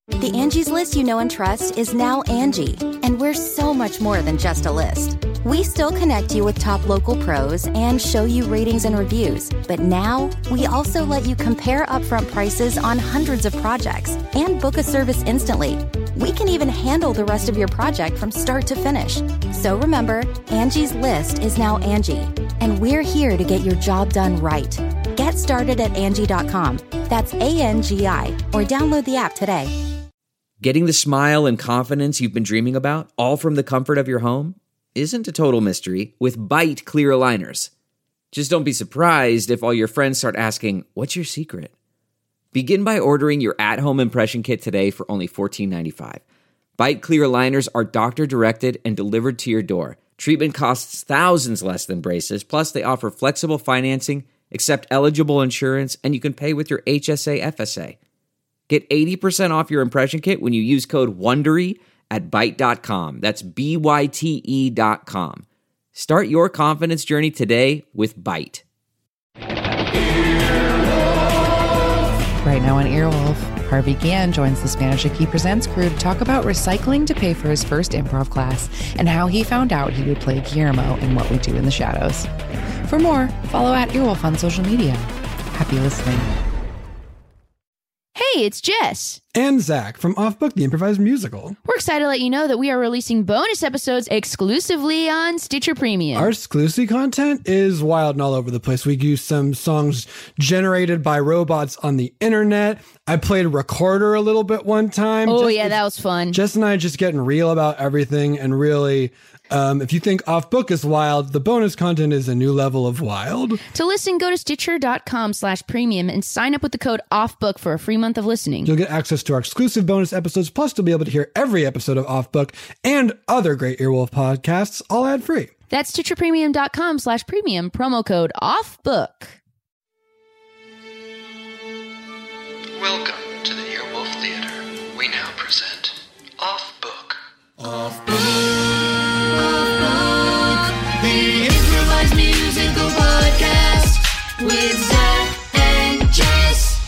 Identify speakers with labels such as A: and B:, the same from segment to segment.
A: The Angie's List you know and trust is now Angie, and we're so much more than just a list. We still connect you with top local pros and show you ratings and reviews, but now we also let you compare upfront prices on hundreds of projects and book a service instantly. We can even handle the rest of your project from start to finish. So remember, Angie's List is now Angie, and we're here to get your job done right. Get started at Angie.com. That's ANGI, or download the app today.
B: Getting the smile and confidence you've been dreaming about, all from the comfort of your home, isn't a total mystery with Byte clear aligners. Just don't be surprised if all your friends start asking, "What's your secret?" Begin by ordering your at-home impression kit today for only $14.95. Byte clear aligners are doctor-directed and delivered to your door. Treatment costs thousands less than braces, plus they offer flexible financing, accept eligible insurance, and you can pay with your HSA FSA. Get 80% off your impression kit when you use code WONDERY at Byte.com. That's BYTE.com. Start your confidence journey today with Byte.
C: Right now on Earwolf, Harvey Gann joins the Spanish Key Presents crew to talk about recycling to pay for his first improv class and how he found out he would play Guillermo in What We Do in the Shadows. For more, follow at Earwolf on social media. Happy listening.
D: Hey, it's Jess.
E: And Zach from Off Book, the improvised musical.
D: We're excited to let you know that we are releasing bonus episodes exclusively on Stitcher Premium.
E: Our exclusive content is wild and all over the place. We use some songs generated by robots on the internet. I played Recorder a little bit one time.
D: Oh, yeah, that was fun.
E: Jess and I just getting real about everything, and really, if you think Off Book is wild, the bonus content is a new level of wild.
D: To listen, go to Stitcher.com/premium and sign up with the code OFFBOOK for a free month of listening.
E: You'll get access to our exclusive bonus episodes, plus you'll be able to hear every episode of Off Book and other great Earwolf podcasts, all ad-free.
D: That's StitcherPremium.com/premium, promo code OFFBOOK.
F: Welcome to the Earwolf Theater. We now present Off Book.
G: Off Book. The improvised musical podcast with Zach and Jess.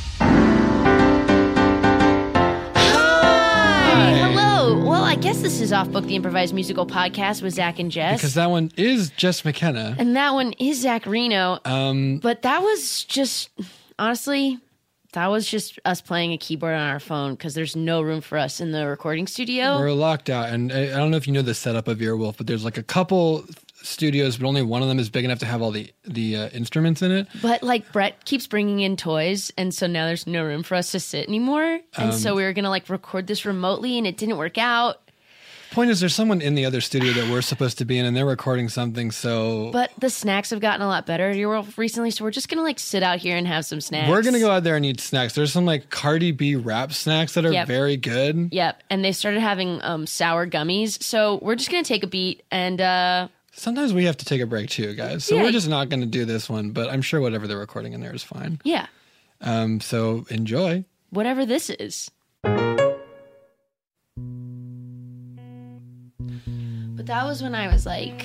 D: Hi. Hello. Well, I guess this is Off Book, the improvised musical podcast with Zach and Jess.
E: Because that one is Jess McKenna.
D: And that one is Zach Reno. But that was just, honestly, that was just us playing a keyboard on our phone because there's no room for us in the recording studio.
E: We're locked out. And I don't know if you know the setup of Earwolf, but there's like a couple studios, but only one of them is big enough to have all the instruments in it.
D: But like Brett keeps bringing in toys, and so now there's no room for us to sit anymore. And so we were going to like record this remotely, and it didn't work out.
E: Point is, there's someone in the other studio that we're supposed to be in, and they're recording something, so...
D: But the snacks have gotten a lot better at Earwolf recently, so we're just going to, like, sit out here and have some snacks.
E: We're going to go out there and eat snacks. There's some, like, Cardi B rap snacks that are very good.
D: Yep, and they started having sour gummies, so we're just going to take a beat and...
E: Sometimes we have to take a break, too, guys. So we're just not going to do this one, but I'm sure whatever they're recording in there is fine.
D: Yeah.
E: So enjoy.
D: Whatever this is. But that was when I was like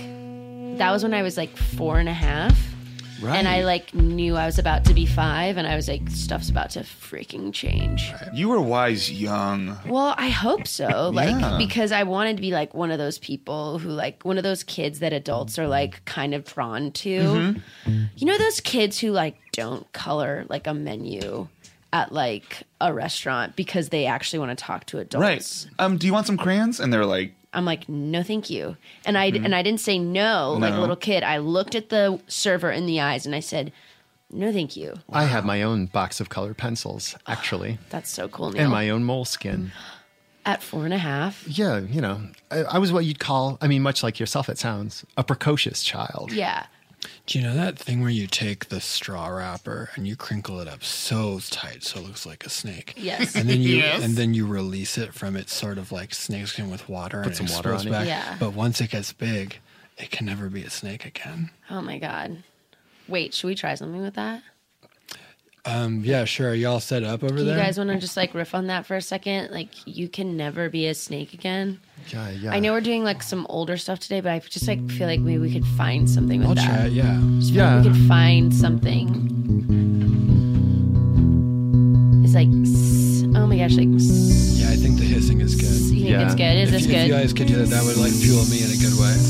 D: 4.5.
H: Right.
D: And I like knew I was about to be 5, and I was like, stuff's about to freaking change.
H: You were wise young.
D: Well, I hope so. Like,
H: Yeah.
D: because I wanted to be like one of those people who like one of those kids that adults are like kind of drawn to.
H: Mm-hmm.
D: You know those kids who like don't color like a menu at like a restaurant because they actually want to talk to adults.
H: Right. Do you want some crayons? And they're like,
D: I'm like, no, thank you. And I didn't say no like a little kid. I looked at the server in the eyes and I said, no, thank you.
I: I have my own box of colored pencils, actually.
D: That's so cool, Neil.
I: And my own moleskin.
D: At 4.5?
I: Yeah, you know, I was what you'd call, I mean, much like yourself, it sounds, a precocious child.
D: Yeah.
E: Do you know that thing where you take the straw wrapper and you crinkle it up so tight so it looks like a snake?
D: Yes.
E: And then you release it from its sort of like snakeskin with water.
I: Put some
E: it
I: water on it.
E: back.
D: Yeah.
E: But once it gets big, it can never be a snake again.
D: Oh my God. Wait, should we try something with that?
E: Yeah, sure. Are y'all set up over there?
D: You guys want to just like riff on that for a second? Like, you can never be a snake again.
I: Yeah.
D: I know we're doing like some older stuff today, but I just like feel like maybe we could find something with
E: I'll
D: that.
E: try it, yeah.
D: Just feel like we could find something. It's like, oh my gosh, like.
E: I think the hissing is good.
D: You think it's good? Is this
E: If you
D: good?
E: guys could do that would like fuel me in a good way.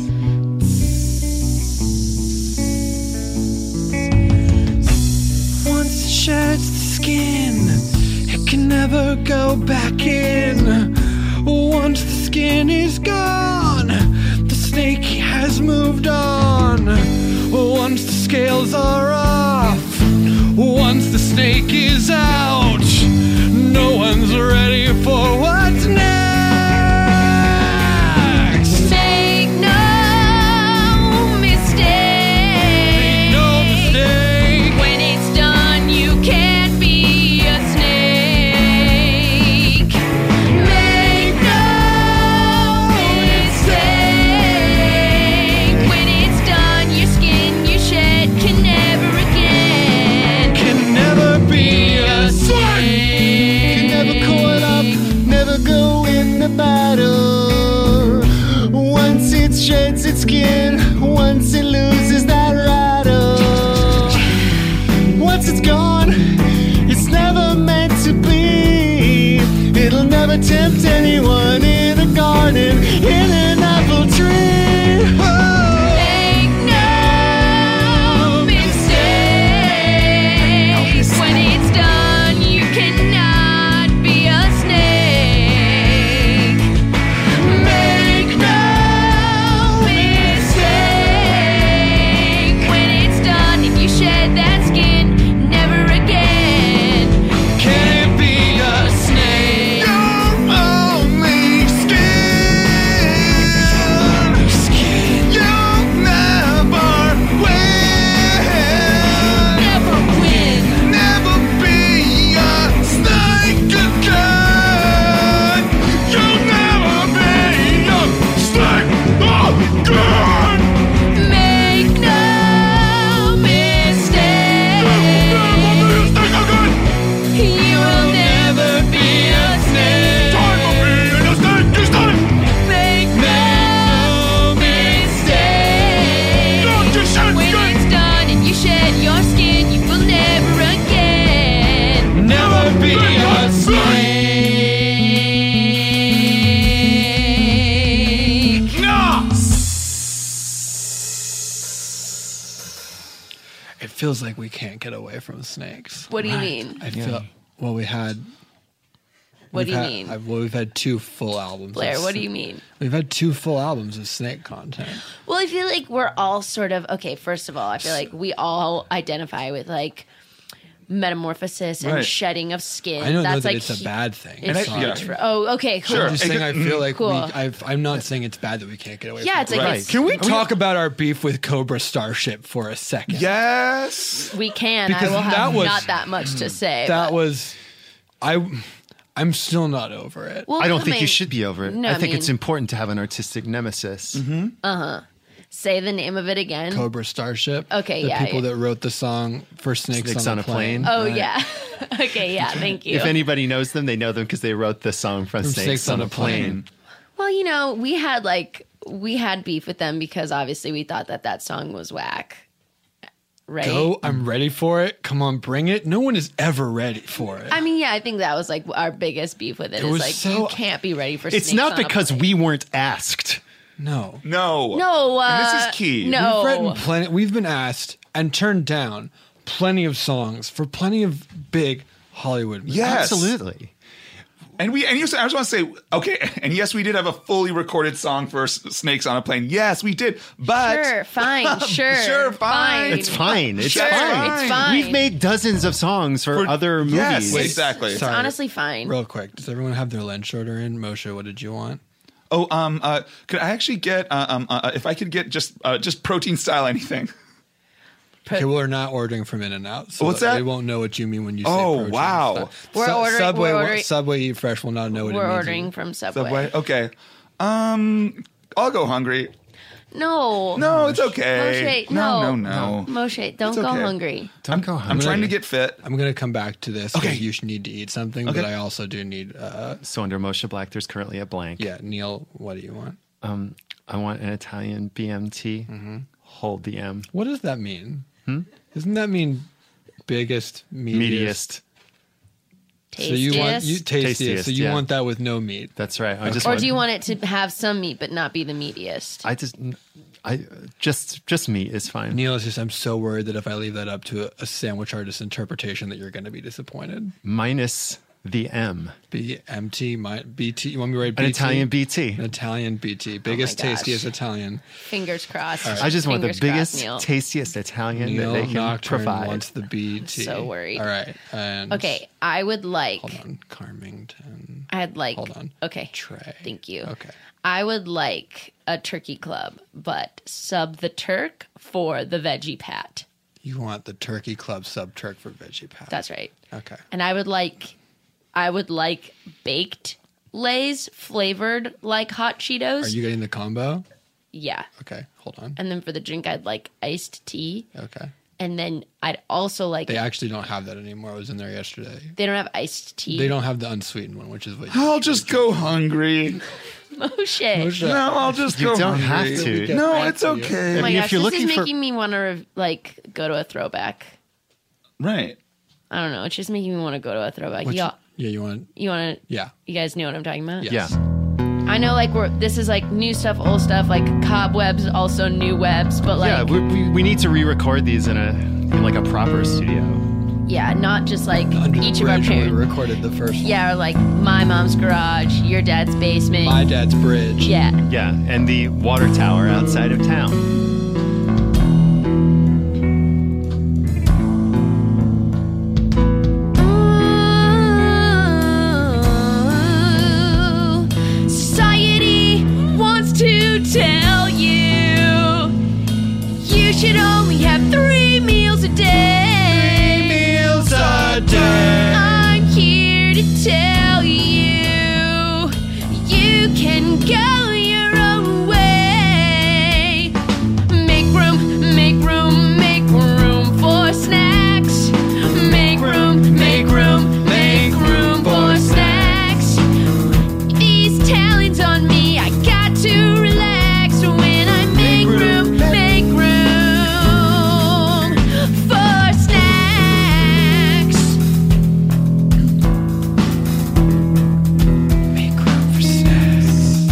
E: Once it sheds the skin, it can never go back in. Once the skin is gone, the snake has moved on. Once the scales are off, once the snake is out, no one's ready for what's next.
D: Make no mistake.
E: No mistake.
D: When it's done, you can't be a snake. Make no mistake. When it's done, your skin you shed can never again.
E: Can never be a snake.
I: Can never coil up, never go into battle. Once it sheds its skin, once it loses that rattle. Once it's gone, it's never meant to be. It'll never tempt anyone in a garden, in an apple tree.
D: Make no mistake. When it's done, you cannot be a snake. Make no mistake. When it's done and you shed that skin, never again.
E: Can it be a snake? Only skin. You'll never win.
D: Never win.
E: Never be a snake again. You'll never be a snake again.
D: Make no mistake. You will never be a snake. Make no mistake. When it's done and you shed your skin, you will never again.
E: Never be a snake. It feels like we can't get away from snakes.
D: What do you mean?
E: I feel well. We've had two full albums.
D: Blair,
E: of
D: what do you mean?
E: We've had two full albums of snake content.
D: Well, I feel like we're all sort of okay. First of all, I feel like we all identify with like metamorphosis and
H: Right.
D: shedding of skin.
E: I don't know
D: That's
E: that
D: like
E: it's a bad thing.
D: It's
H: And I- yeah.
D: huge for- Oh, okay, cool.
H: Sure.
E: I'm just saying I feel like
D: Cool.
E: I'm not saying it's bad that we can't get away
D: Yeah,
E: from
D: it's
E: it.
D: like
H: Right.
D: it's,
E: Can we talk about our beef with Cobra Starship for a second?
H: Yes.
D: we can.
E: Because
D: I will have
E: that was-
D: not that much to say.
E: That
D: but-
E: was I'm still not over it.
D: Well,
I: I don't think
D: mean,
I: you should be over it.
D: No,
I: I think
D: mean,
I: it's important to have an artistic nemesis.
D: Say the name of it again.
E: Cobra Starship.
D: Okay,
E: the
D: yeah,
E: people
D: yeah.
E: that wrote the song for Snakes on a Plane.
D: Oh yeah. Okay, yeah. Thank you.
I: If anybody knows them, they know them because they wrote the song from Snakes on a Plane.
D: Well, you know, we had beef with them because obviously we thought that song was whack. Right?
E: Go, I'm ready for it. Come on, bring it. No one is ever ready for it.
D: I mean, yeah, I think that was like our biggest beef with it.
E: It
D: Is
E: was
D: like
E: so-
D: you can't be ready for.
I: It's
D: Snakes
I: not
D: on a
I: because
D: Plane.
I: we weren't asked.
E: no.
H: No.
D: No,
H: And this is key.
D: No,
E: We've been asked and turned down plenty of songs for plenty of big Hollywood movies.
H: Yes.
I: Absolutely.
H: And I just want to say, okay, and yes, we did have a fully recorded song for Snakes on a Plane. Yes, we did. But
D: Sure, fine, sure,
H: Sure, fine.
I: It's fine. It's
H: Sure,
I: fine.
D: It's fine.
I: We've made dozens of songs for other movies.
H: Yes, exactly.
E: Sorry.
D: Honestly, fine.
E: Real quick, does everyone have their lens shorter in? Moshe, what did you want?
H: Oh, could I actually get if I could get just protein style anything?
E: Okay, we're not ordering from In-N-Out, so
H: What's that?
E: they won't know what you mean when you say
H: Oh,
E: protein
H: wow.
E: stuff.
D: We're ordering-
E: Subway Eat Fresh will not know what it
D: We're
E: means.
D: ordering from Subway.
H: Subway. Okay. I'll go hungry.
D: No,
H: No, it's okay.
D: Moshe,
H: no.
D: Moshe, don't
H: It's
D: go
H: okay.
D: hungry.
I: Don't go
H: I'm
I: hungry.
H: trying to get fit.
E: I'm going to come back to this
H: Okay.
E: because you should need to eat something,
H: Okay.
E: but I also do need,
I: So under Moshe Black, there's currently a blank.
E: yeah, Neil, what do you want?
I: I want an Italian BMT. Hold the M.
E: What does that mean? Doesn't that mean biggest, meatiest?
I: Meatiest.
E: So you want
J: Tastiest,
E: So you
J: yeah.
E: want that with no meat.
J: That's right.
D: Or do you want it to have some meat but not be the meatiest?
J: Just meat is fine.
E: Neil, it's just I'm so worried that if I leave that up to a sandwich artist interpretation, that you're going to be disappointed.
J: Minus the M.
E: BT. You want me to write BT?
J: An Italian BT.
E: An Italian BT. Biggest, tastiest Italian.
D: Fingers crossed.
J: I just want the
D: Fingers
J: biggest,
D: crossed, Neil.
J: tastiest Italian
E: Neil
J: that they can
E: Nocturne
J: provide.
E: wants the BT.
D: So worried.
E: All right. And
D: Okay, I would like.
E: Hold on. Carmington.
D: I'd like.
E: Hold on.
D: Okay.
E: Trey.
D: Thank you.
E: Okay.
D: I would like a turkey club, but sub the Turk for the veggie pat.
E: You want the Turkey Club sub Turk for veggie pat.
D: That's right.
E: Okay.
D: And I would like baked Lay's flavored like hot Cheetos.
E: Are you getting the combo?
D: Yeah.
E: Okay. Hold on.
D: And then for the drink, I'd like iced tea.
E: Okay.
D: And then I'd also like.
E: They actually don't have that anymore. I was in there yesterday.
D: They don't have iced tea.
E: They don't have the unsweetened one, which is what
H: I'll just go hungry.
D: Moshe.
H: No, I'll just
J: You
H: go
J: don't
H: hungry.
J: have to.
H: No, it's okay.
D: Oh my
J: I mean, if
D: gosh,
J: you're
D: this
J: looking
D: is
J: for-
D: making me want to like go to a throwback.
H: Right.
D: I don't know. It's just making me want to go to a throwback.
E: Yeah, you want?
D: You want to?
E: Yeah.
D: You guys know what I'm talking about?
E: Yes.
J: Yeah.
D: I know, like this is like new stuff, old stuff, like cobwebs, also new webs, but like
J: Yeah, we need to re-record these in like a proper studio.
D: yeah, not just like
E: Under the
D: each of our
E: bridge when we
D: parents.
E: recorded the first one.
D: Yeah, or like my mom's garage, your dad's basement.
E: My dad's bridge.
D: Yeah.
J: Yeah, and the water tower outside of town.
D: Society wants to tell you you should only have 3 meals a day.
E: 3 meals a day.
D: I'm here to tell you you can go your own way. Make room, make room, make room for snacks. Make room, make room, make room for snacks. These talents on me, I got to relax when I make room for snacks.
E: Make room for snacks.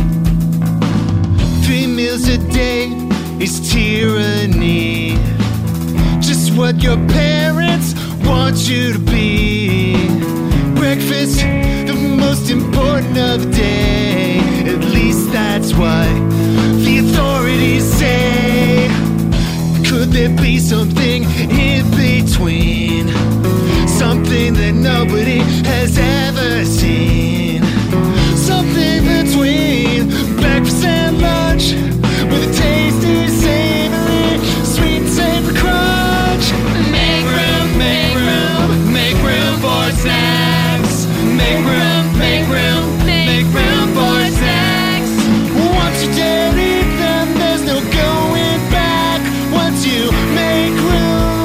I: 3 meals a day is tyranny. Just what your parents want you to be. Breakfast, the most important of the day. At least that's what the authorities say. Could there be something in between? Something that nobody has ever seen. Something between breakfast and lunch, with a tasty, savory, sweet and savory crunch.
D: Make room, make room,
I: make room for snacks. Make room, make room, make room for snacks. Once you dare eat them, there's no going back. Once you make room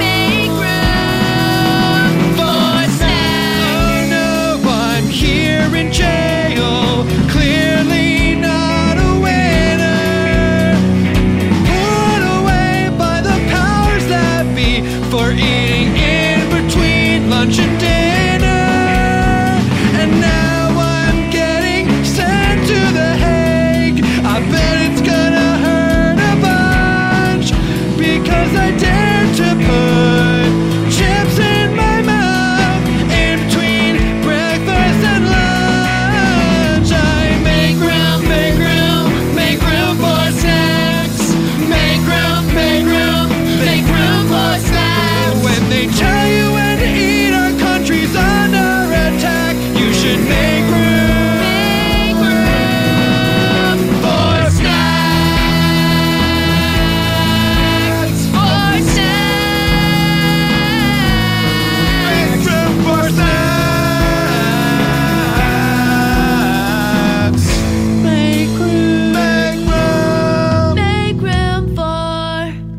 I: for snacks.
E: Oh no, I'm here in jail. Clearly not a winner. Put away by the powers that be for eating in between lunch and dinner. And now I'm getting sent to The Hague. I bet it's gonna hurt a bunch because I dared to put chips in my mouth in between breakfast and lunch. I make room, make room, make room for snacks. Make room, make room, make room for snacks. When they tell you when to eat, our country's under attack. You should make room
I: For snacks.
D: for snacks.
I: Make room for snacks.
D: Make room,
I: Make room.
D: make room for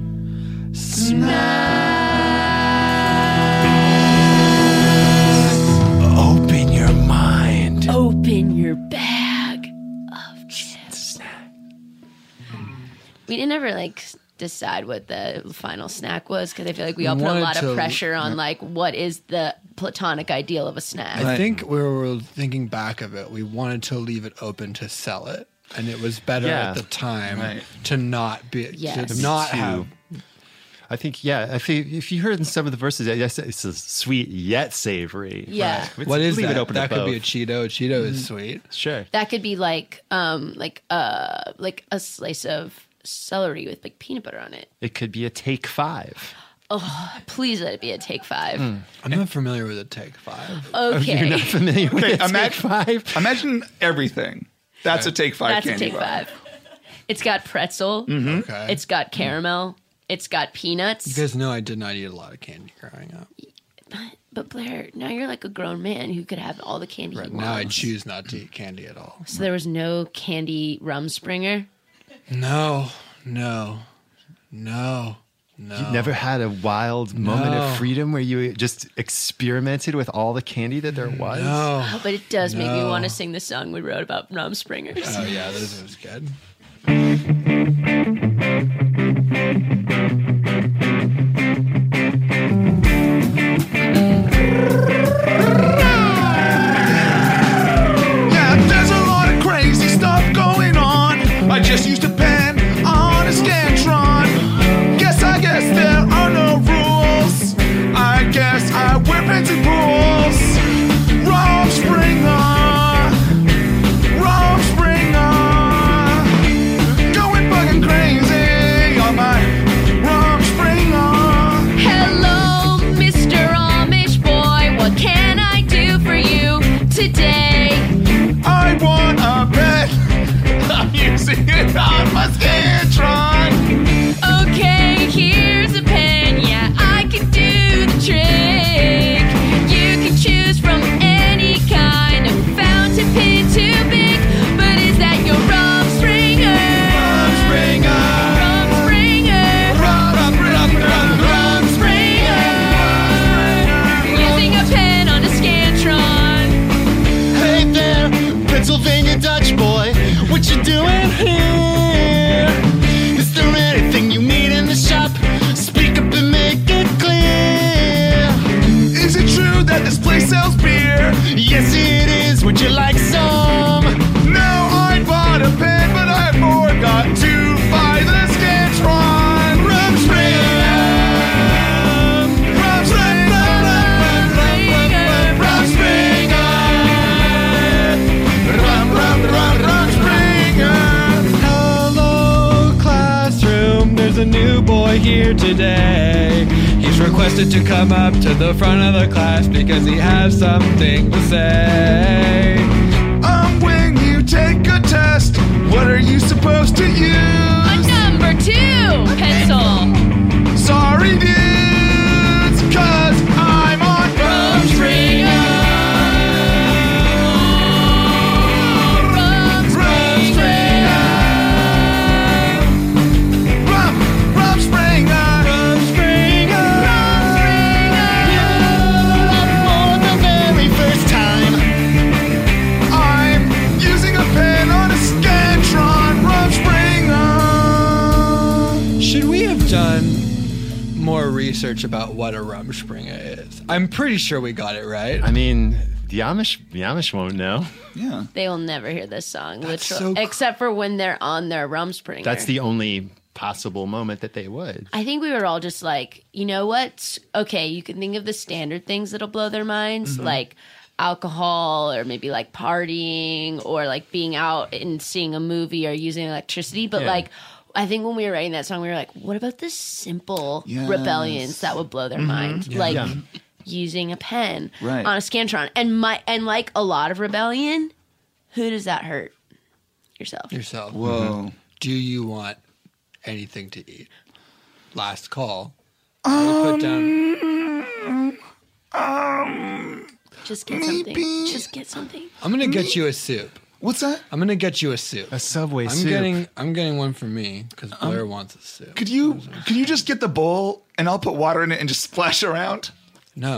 I: Open your mind.
D: open your bag of chips. We didn't ever like decide what the final snack was? Because I feel like we all put a
E: wanted
D: lot of
E: to-
D: pressure on like what is the platonic ideal of a snack.
E: I think we were thinking back of it. We wanted to leave it open to sell it, and it was better
J: Yeah.
E: at the time
H: Right.
E: to not be
D: Yes.
E: to not
J: Too.
E: have.
J: I think, if you heard in some of the verses, yes, it's a sweet yet savory.
D: Yeah.
J: It's-
E: What is
J: leave
E: that?
J: it open
E: That
J: to
E: could be a
J: both.
E: Cheeto. A Cheeto is sweet.
J: Sure.
D: That could be like a slice of celery with like peanut butter on it.
J: It could be a take 5.
D: Please let it be a take 5.
E: I'm not familiar with a Take 5.
D: Okay.
J: You're not familiar with
H: Okay,
J: a take
H: imagine-
J: 5?
H: Imagine everything. That's a Take 5
D: That's a
H: candy
D: take
H: bar.
D: 5. It's got pretzel.
E: Okay.
D: It's got caramel. It's got peanuts.
E: You guys know I did not eat a lot of candy growing up.
D: But Blair, now you're like a grown man who could have all the candy
E: Right
D: he
E: now, I
D: wants.
E: choose not to eat candy at all.
D: So there was no candy Rumspringer?
E: No.
J: You never had a wild moment
E: No.
J: of freedom where you just experimented with all the candy that there was?
E: No.
D: Oh, but it does make me
E: No.
D: want to sing the song we wrote about Rumspringers.
E: Oh yeah, this was good.
H: Yeah, there's a lot of crazy stuff going on. I just used a pen on a Scantron. I guess there are no rules. I guess I wear pens in pools. Rumspringer, going fucking crazy on my Rumspringer.
D: Hello, Mr. Amish boy. What can I do for you today?
H: I want a pen. I'm using it on my Scantron.
D: Okay, here's a pen. Yeah, I can do the trick. You can choose from any kind of fountain pen too big. But is that your Rumspringer? Rumspringer. Using a pen on a Scantron.
I: Hey there, Pennsylvania Dutch boy, what you doing here? Is there anything you need in the shop? Speak up and make it clear.
H: Is it true that this place sells beer?
I: Yes, it is. Would you like some?
H: No, I bought a pen, but I forgot to buy the Scantron.
E: Hello, classroom. There's a new boy here today. He's requested to come up to the front of the class because he has something to say.
H: When you take a test, what are you supposed to use?
D: A number 2 pencil.
H: Sorry, dudes, 'cause I'm on
I: For the very first time.
H: I'm using a pen on a Scantron. Rumspringer.
E: Should we have done more research about what a Rumspringa is? I'm pretty sure we got it right.
J: I mean, the Amish won't know.
H: Yeah.
D: They will never hear this song,
E: That's
D: literally,
E: so
D: except for when they're on their Rumspringer.
J: That's the only possible moment that they would.
D: I think we were all just like, you know what? Okay, you can think of the standard things that'll blow their minds, like alcohol or maybe like partying or like being out and seeing a movie or using electricity. But
J: Yeah.
D: like, I think when we were writing that song, we were like, what about the simple
H: Yes.
D: rebellions that would blow their mind? Like
J: Yeah.
D: using a pen
H: Right.
D: on a Scantron. And like a lot of rebellion, who does that hurt? Yourself.
E: Yourself.
H: Whoa.
E: Do you want anything to eat? Last call. Put down.
D: Just get something. Just get something.
E: I'm gonna get you a soup.
H: What's that?
E: I'm gonna get you a soup.
J: A Subway
E: I'm
J: soup.
E: getting one for me because Blair wants a soup.
H: Could you just get the bowl and I'll put water in it and just splash around?
E: No.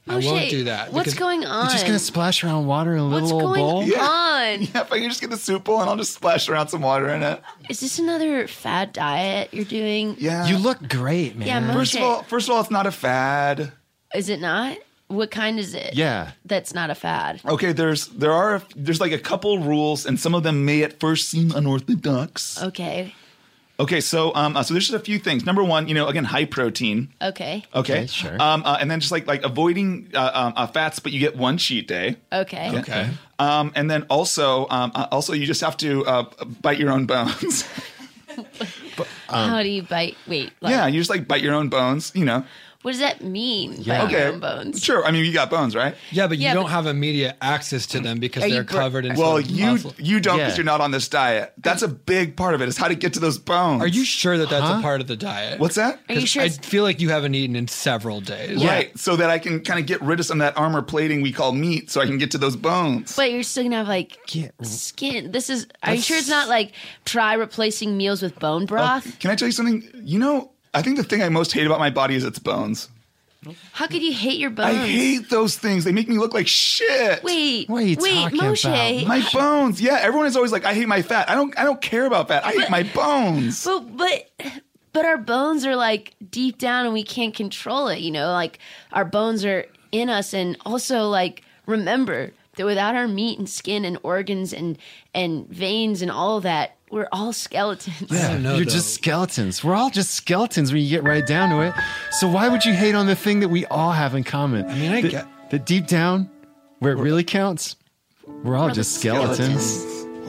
E: I won't do that.
D: What's
E: because-
D: going on?
J: You're just gonna splash around water in a little old bowl?
D: What's going on?
H: Yeah, if I can just get the soup bowl and I'll just splash around some water in it.
D: Is this another fad diet you're doing?
H: Yeah.
J: You look great, man.
D: Yeah, Moshe.
H: First of all, it's not a fad.
D: Is it not? What kind is it?
J: Yeah.
D: That's not a fad.
H: Okay, there's like a couple rules, and some of them may at first seem unorthodox.
D: Okay.
H: Okay, so there's just a few things. Number one, again, high protein.
D: Okay.
H: Okay,
J: sure.
H: And then just like avoiding fats, but you get one cheat day.
D: Okay.
E: Okay.
H: And then also you just have to bite your own bones.
D: How do you bite? Wait.
H: Yeah, you just like bite your own bones.
D: What does that mean?
J: Yeah.
D: Bite your
H: Okay,
D: own bones.
H: sure. I mean, you got bones, right?
E: Yeah, but you
D: Yeah,
E: don't
D: but-
E: have immediate access to them because
D: Are you
E: they're
D: br-
E: covered in
H: Well,
E: some
H: you
E: muscle.
H: you don't because
J: Yeah.
H: you're not on this diet. That's a big part of it. Is how to get to those bones.
E: Are you sure that that's
J: Huh?
E: a part of the diet?
H: What's that?
D: Are you
E: 'Cause
D: sure?
E: I
D: It's,
E: feel like you haven't eaten in several days.
H: Right, so that I can kind of get rid of some of that armor plating we call meat, so I can get to those bones.
D: but you're still gonna have like skin. This is. Are you sure it's not like try replacing meals with bone broth?
H: Can I tell you something? I think the thing I most hate about my body is its bones.
D: How could you hate your bones?
H: I hate those things. They make me look like shit.
D: Wait.
J: What are you
D: wait,
J: talking
D: Moshe.
J: about?
H: My bones. Yeah, everyone is always like, I hate my fat. I don't care about fat. I hate my bones.
D: But our bones are like deep down and we can't control it, like our bones are in us. And also like, remember that without our meat and skin and organs and veins and all of that, we're all skeletons.
E: I don't know,
J: You're
E: though.
J: just skeletons. We're all just skeletons when you get right down to it. So why would you hate on the thing that we all have in common?
E: I mean, I
J: that,
E: get-
J: that deep down, where it really counts, we're all just skeletons.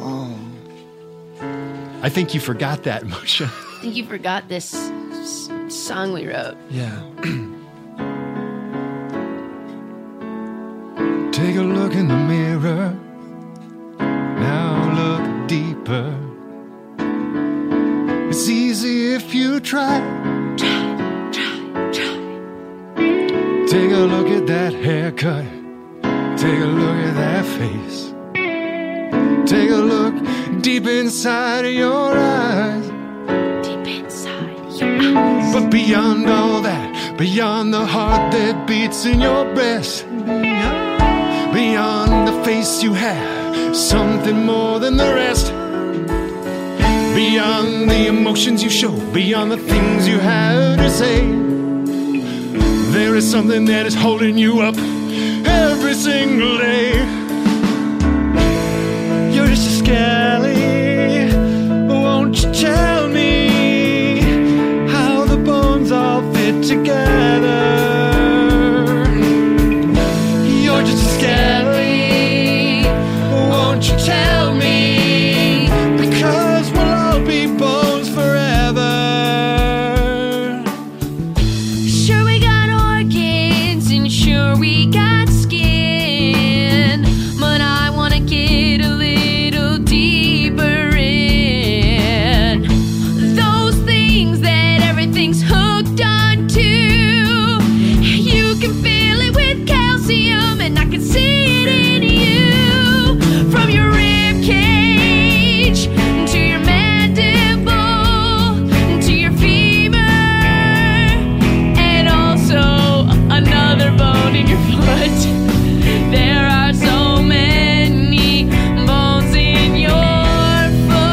J: I think you forgot that, Moshe.
D: I think you forgot this song we wrote.
E: Yeah.
J: Take a look in the mirror. Now look deeper. It's easy if you try. Take a look at that haircut. Take a look at that face. Take a look deep inside of your eyes.
D: Deep inside your eyes.
J: But beyond all that, beyond the heart that beats in your breast, beyond the face you have, something more than the rest. Beyond the emotions you show, beyond the things you have to say, there is something that is holding you up every single day. You're just a skelly. Won't you tell me how the bones all fit together? You're just a skelly. Won't you tell me? Because we'll all be bones forever.
D: Sure we got organs and sure we got skin, but I wanna get a little deeper in those things that everything's hooked onto. You can feel it with calcium and I can see it in you. From your rib cage to your mandible to your femur and also another bone in your foot. There are so many bones in your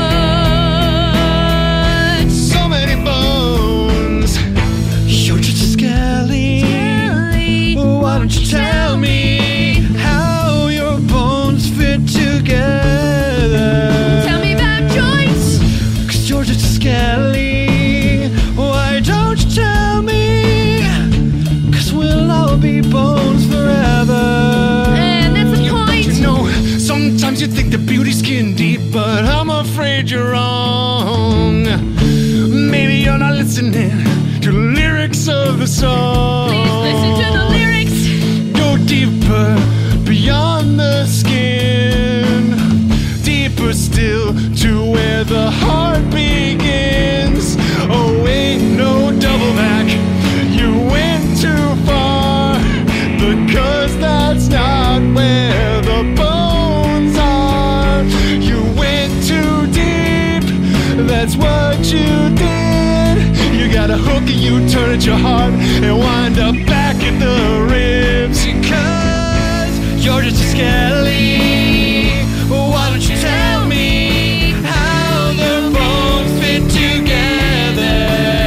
D: foot.
J: So many bones. You're just a skelly. Why don't you tell me how your bones fit together?
D: Tell me about joints.
J: 'Cause you're just a skelly. Why don't you tell me? 'Cause we'll all be bones forever.
D: And that's the point.
J: You know, sometimes you think the beauty's skin deep, but I'm afraid you're wrong. Maybe you're not listening to the lyrics of the song.
D: Please listen to the lyrics.
J: Go deeper beyond the skin, deeper still to where the heart begins. Oh, ain't no double back. You went too far, because that's not where the bones are. You went too deep, that's what you did. You got a hook and you turn at your heart and wind up back at the ribs. You
E: You're just a skelly. Why don't you tell me how the bones fit together?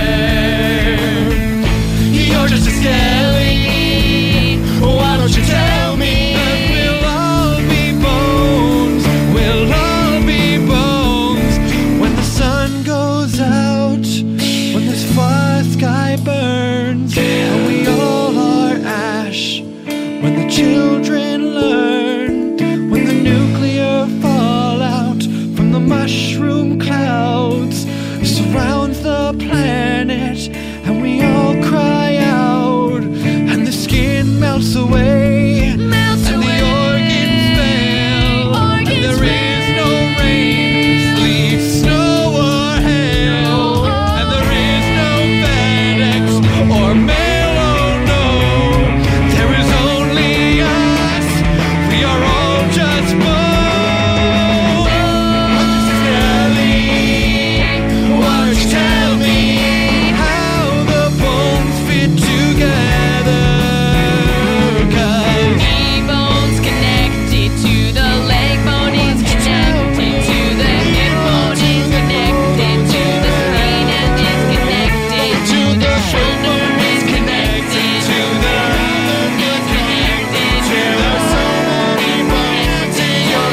E: You're just a skelly. Why don't you tell me that we'll all be bones? We'll all be bones when the sun goes out, when this fire sky burns, and we all are ash. When the children learn, when the nuclear fallout from the mushroom clouds surrounds the planet, and we all cry out, and the skin melts away, and the organs fail, and there is no rain, sleet, snow, or hail, and there is no FedEx or mail, oh no, there is only us, we are all just bones. I'm just a skelly. Why don't you tell me how the bones fit together? 'Cause
D: Knee bone's connected to the leg bone is connected to the hip bone is connected to the spine and is connected to the shoulder is connected to the other is connected to the so many bones in your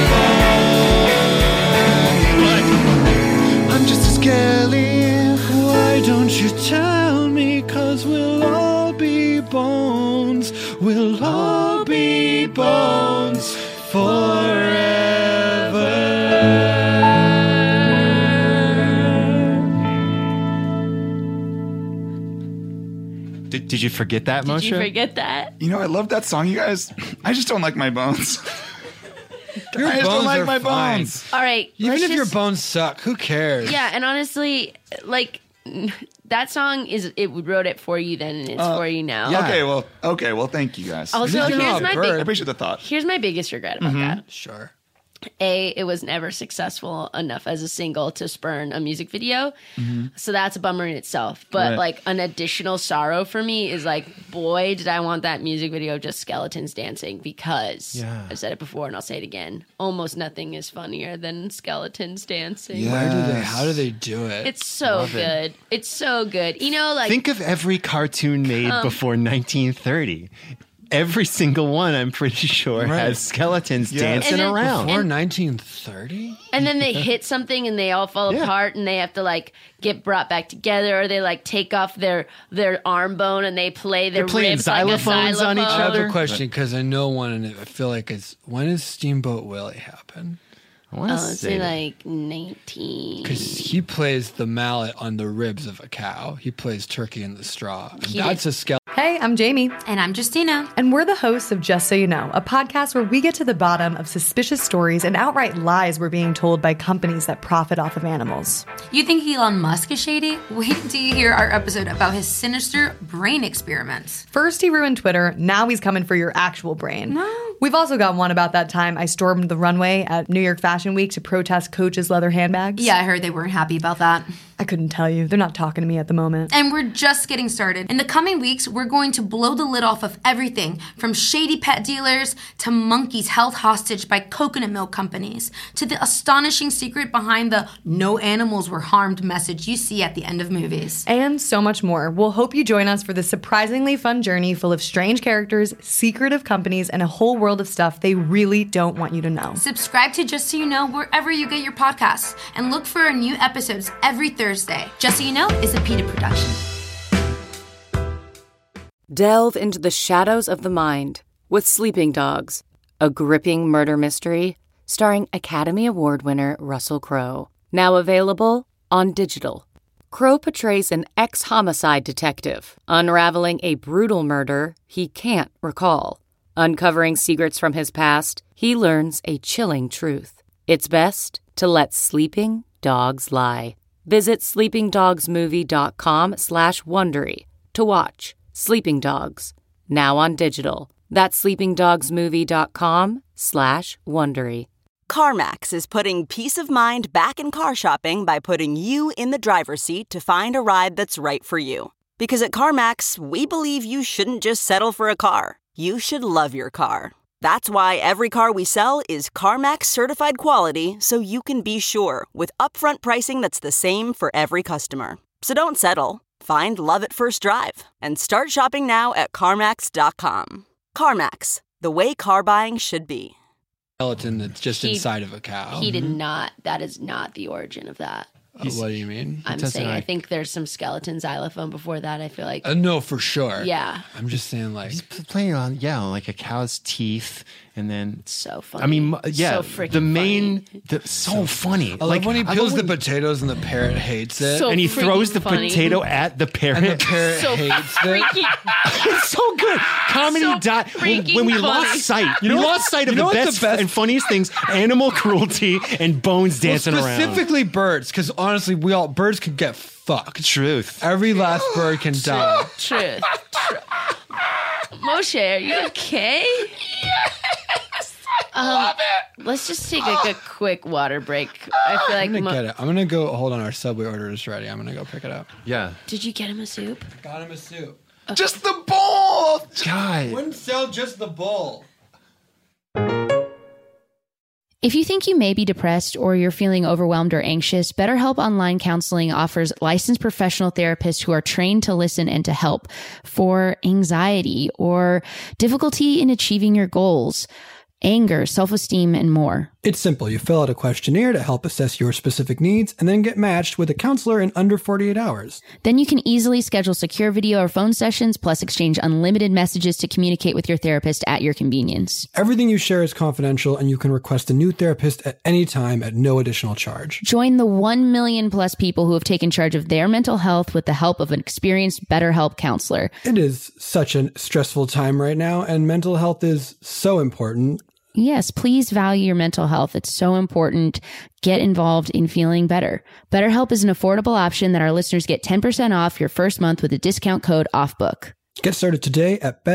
E: but I'm just a skelly. Why don't you tell me? 'Cause we'll all be bones. We'll all be bones forever.
J: Did you forget that, Moshe?
D: Did you forget that?
H: You know, I love that song, you guys. I just don't like my bones.
E: Your
H: I just don't
E: bones
H: like
E: are
H: my
E: fine.
H: bones.
D: All right.
E: Even
D: let's
E: if your
D: just-
E: bones suck, who cares?
D: Yeah, and honestly, like that song we wrote it for you then, and it's for you now.
E: yeah.
H: Okay, well, thank you guys.
D: Also,
E: You're
D: here's
E: a
D: my
E: bird.
H: I
D: big
H: appreciate the thought.
D: here's my biggest regret about that.
E: Sure.
D: It was never successful enough as a single to spurn a music video. So that's a bummer in itself. But
H: Right.
D: like an additional sorrow for me is like, boy, did I want that music video just skeletons dancing, because
E: Yeah.
D: I've said it before and I'll say it again. Almost nothing is funnier than skeletons dancing.
H: Yeah.
E: How do they do it?
D: It's so good. It's so good. You know, like
J: Think of every cartoon made before 1930. Every single one, I'm pretty sure,
E: Right.
J: has skeletons
H: Yes.
J: dancing
D: And then-
J: around.
E: Before 1930?
D: and then they hit something and they all fall
J: Yeah.
D: apart and they have to like get brought back together, or they like take off their arm bone and they play their
J: They're playing
D: ribs like a
J: xylophones on each
E: I have
J: other.
E: a question because I know one, and I feel like it's when does Steamboat Willie happen?
J: I want to
D: Oh, it's
J: say
D: in
J: that.
D: like 19.
E: Because he plays the mallet on the ribs of a cow. He plays turkey in the straw. And
D: He
E: that's
D: did-
E: a skeleton.
K: Hey, I'm Jamie.
L: And I'm Justina.
K: And we're the hosts of Just So You Know, a podcast where we get to the bottom of suspicious stories and outright lies we're being told by companies that profit off of animals.
L: You think Elon Musk is shady? Wait until you hear our episode about his sinister brain experiments.
K: First he ruined Twitter, now he's coming for your actual brain.
L: No.
K: We've also got one about that time I stormed the runway at New York Fashion Week to protest Coach's leather handbags.
L: Yeah, I heard they weren't happy about that.
K: I couldn't tell you. They're not talking to me at the moment.
L: And we're just getting started. In the coming weeks, we're going to blow the lid off of everything from shady pet dealers to monkeys held hostage by coconut milk companies to the astonishing secret behind the no animals were harmed message you see at the end of movies.
K: And so much more. We'll hope you join us for this surprisingly fun journey full of strange characters, secretive companies, and a whole world of stuff they really don't want you to know.
L: Subscribe to Just So You Know wherever you get your podcasts and look for our new episodes every Thursday. Just So You Know is a PETA production.
M: Delve into the shadows of the mind with Sleeping Dogs, a gripping murder mystery starring Academy Award winner Russell Crowe. Now available on digital. Crowe portrays an ex-homicide detective unraveling a brutal murder he can't recall. Uncovering secrets from his past, he learns a chilling truth. It's best to let sleeping dogs lie. Visit sleepingdogsmovie.com/Wondery to watch Sleeping Dogs, now on digital. That's sleepingdogsmovie.com/Wondery.
N: CarMax is putting peace of mind back in car shopping by putting you in the driver's seat to find a ride that's right for you. Because at CarMax, we believe you shouldn't just settle for a car. You should love your car. That's why every car we sell is CarMax certified quality, so you can be sure with upfront pricing that's the same for every customer. So don't settle. Find love at first drive and start shopping now at CarMax.com. CarMax, the way car buying should be.
E: Skeleton that's just inside of a cow.
O: He did not. That is not the origin of that.
E: What do you mean?
O: I'm saying I think there's some skeleton xylophone before that. I feel like.
E: No, for sure.
O: Yeah.
E: I'm just saying, like
J: he's playing on like a cow's teeth, and then
O: so funny.
J: I mean, yeah,
O: so freaking
J: the main,
O: funny.
J: so funny.
E: I love when he peels the potatoes and the parrot hates it,
O: So
J: and he throws the
O: funny.
J: potato at the parrot.
E: and the parrot
O: So
E: hates
O: freaking.
E: it.
J: It's so good. Comedy
O: So
J: dot.
O: freaking
J: When we
O: funny.
J: lost sight, we lost sight of
E: you know
J: the
E: what's
J: best, and funniest things: animal cruelty and bones dancing around.
E: Specifically birds, because honestly, birds could get fucked.
J: Truth.
E: Every last bird can die.
O: Truth. Moshe, are you okay?
D: Yes, I love it.
O: Let's just take a quick water break. I feel like
E: I'm gonna get it. I'm gonna go. Hold on, our Subway order is ready. I'm gonna go pick it up.
J: Yeah.
O: Did you get him a soup?
E: Got him a soup.
H: Just the bowl.
J: God.
E: Wouldn't sell just the bowl.
P: If you think you may be depressed or you're feeling overwhelmed or anxious, BetterHelp Online Counseling offers licensed professional therapists who are trained to listen and to help for anxiety or difficulty in achieving your goals, anger, self-esteem, and more.
Q: It's simple. You fill out a questionnaire to help assess your specific needs and then get matched with a counselor in under 48 hours.
P: Then you can easily schedule secure video or phone sessions, plus exchange unlimited messages to communicate with your therapist at your convenience.
Q: Everything you share is confidential, and you can request a new therapist at any time at no additional charge.
P: Join the 1 million plus people who have taken charge of their mental health with the help of an experienced BetterHelp counselor.
Q: It is such a stressful time right now, and mental health is so important.
P: Yes, please value your mental health. It's so important. Get involved in feeling better. BetterHelp is an affordable option that our listeners get 10% off your first month with a discount code OFFBOOK.
Q: Get started today at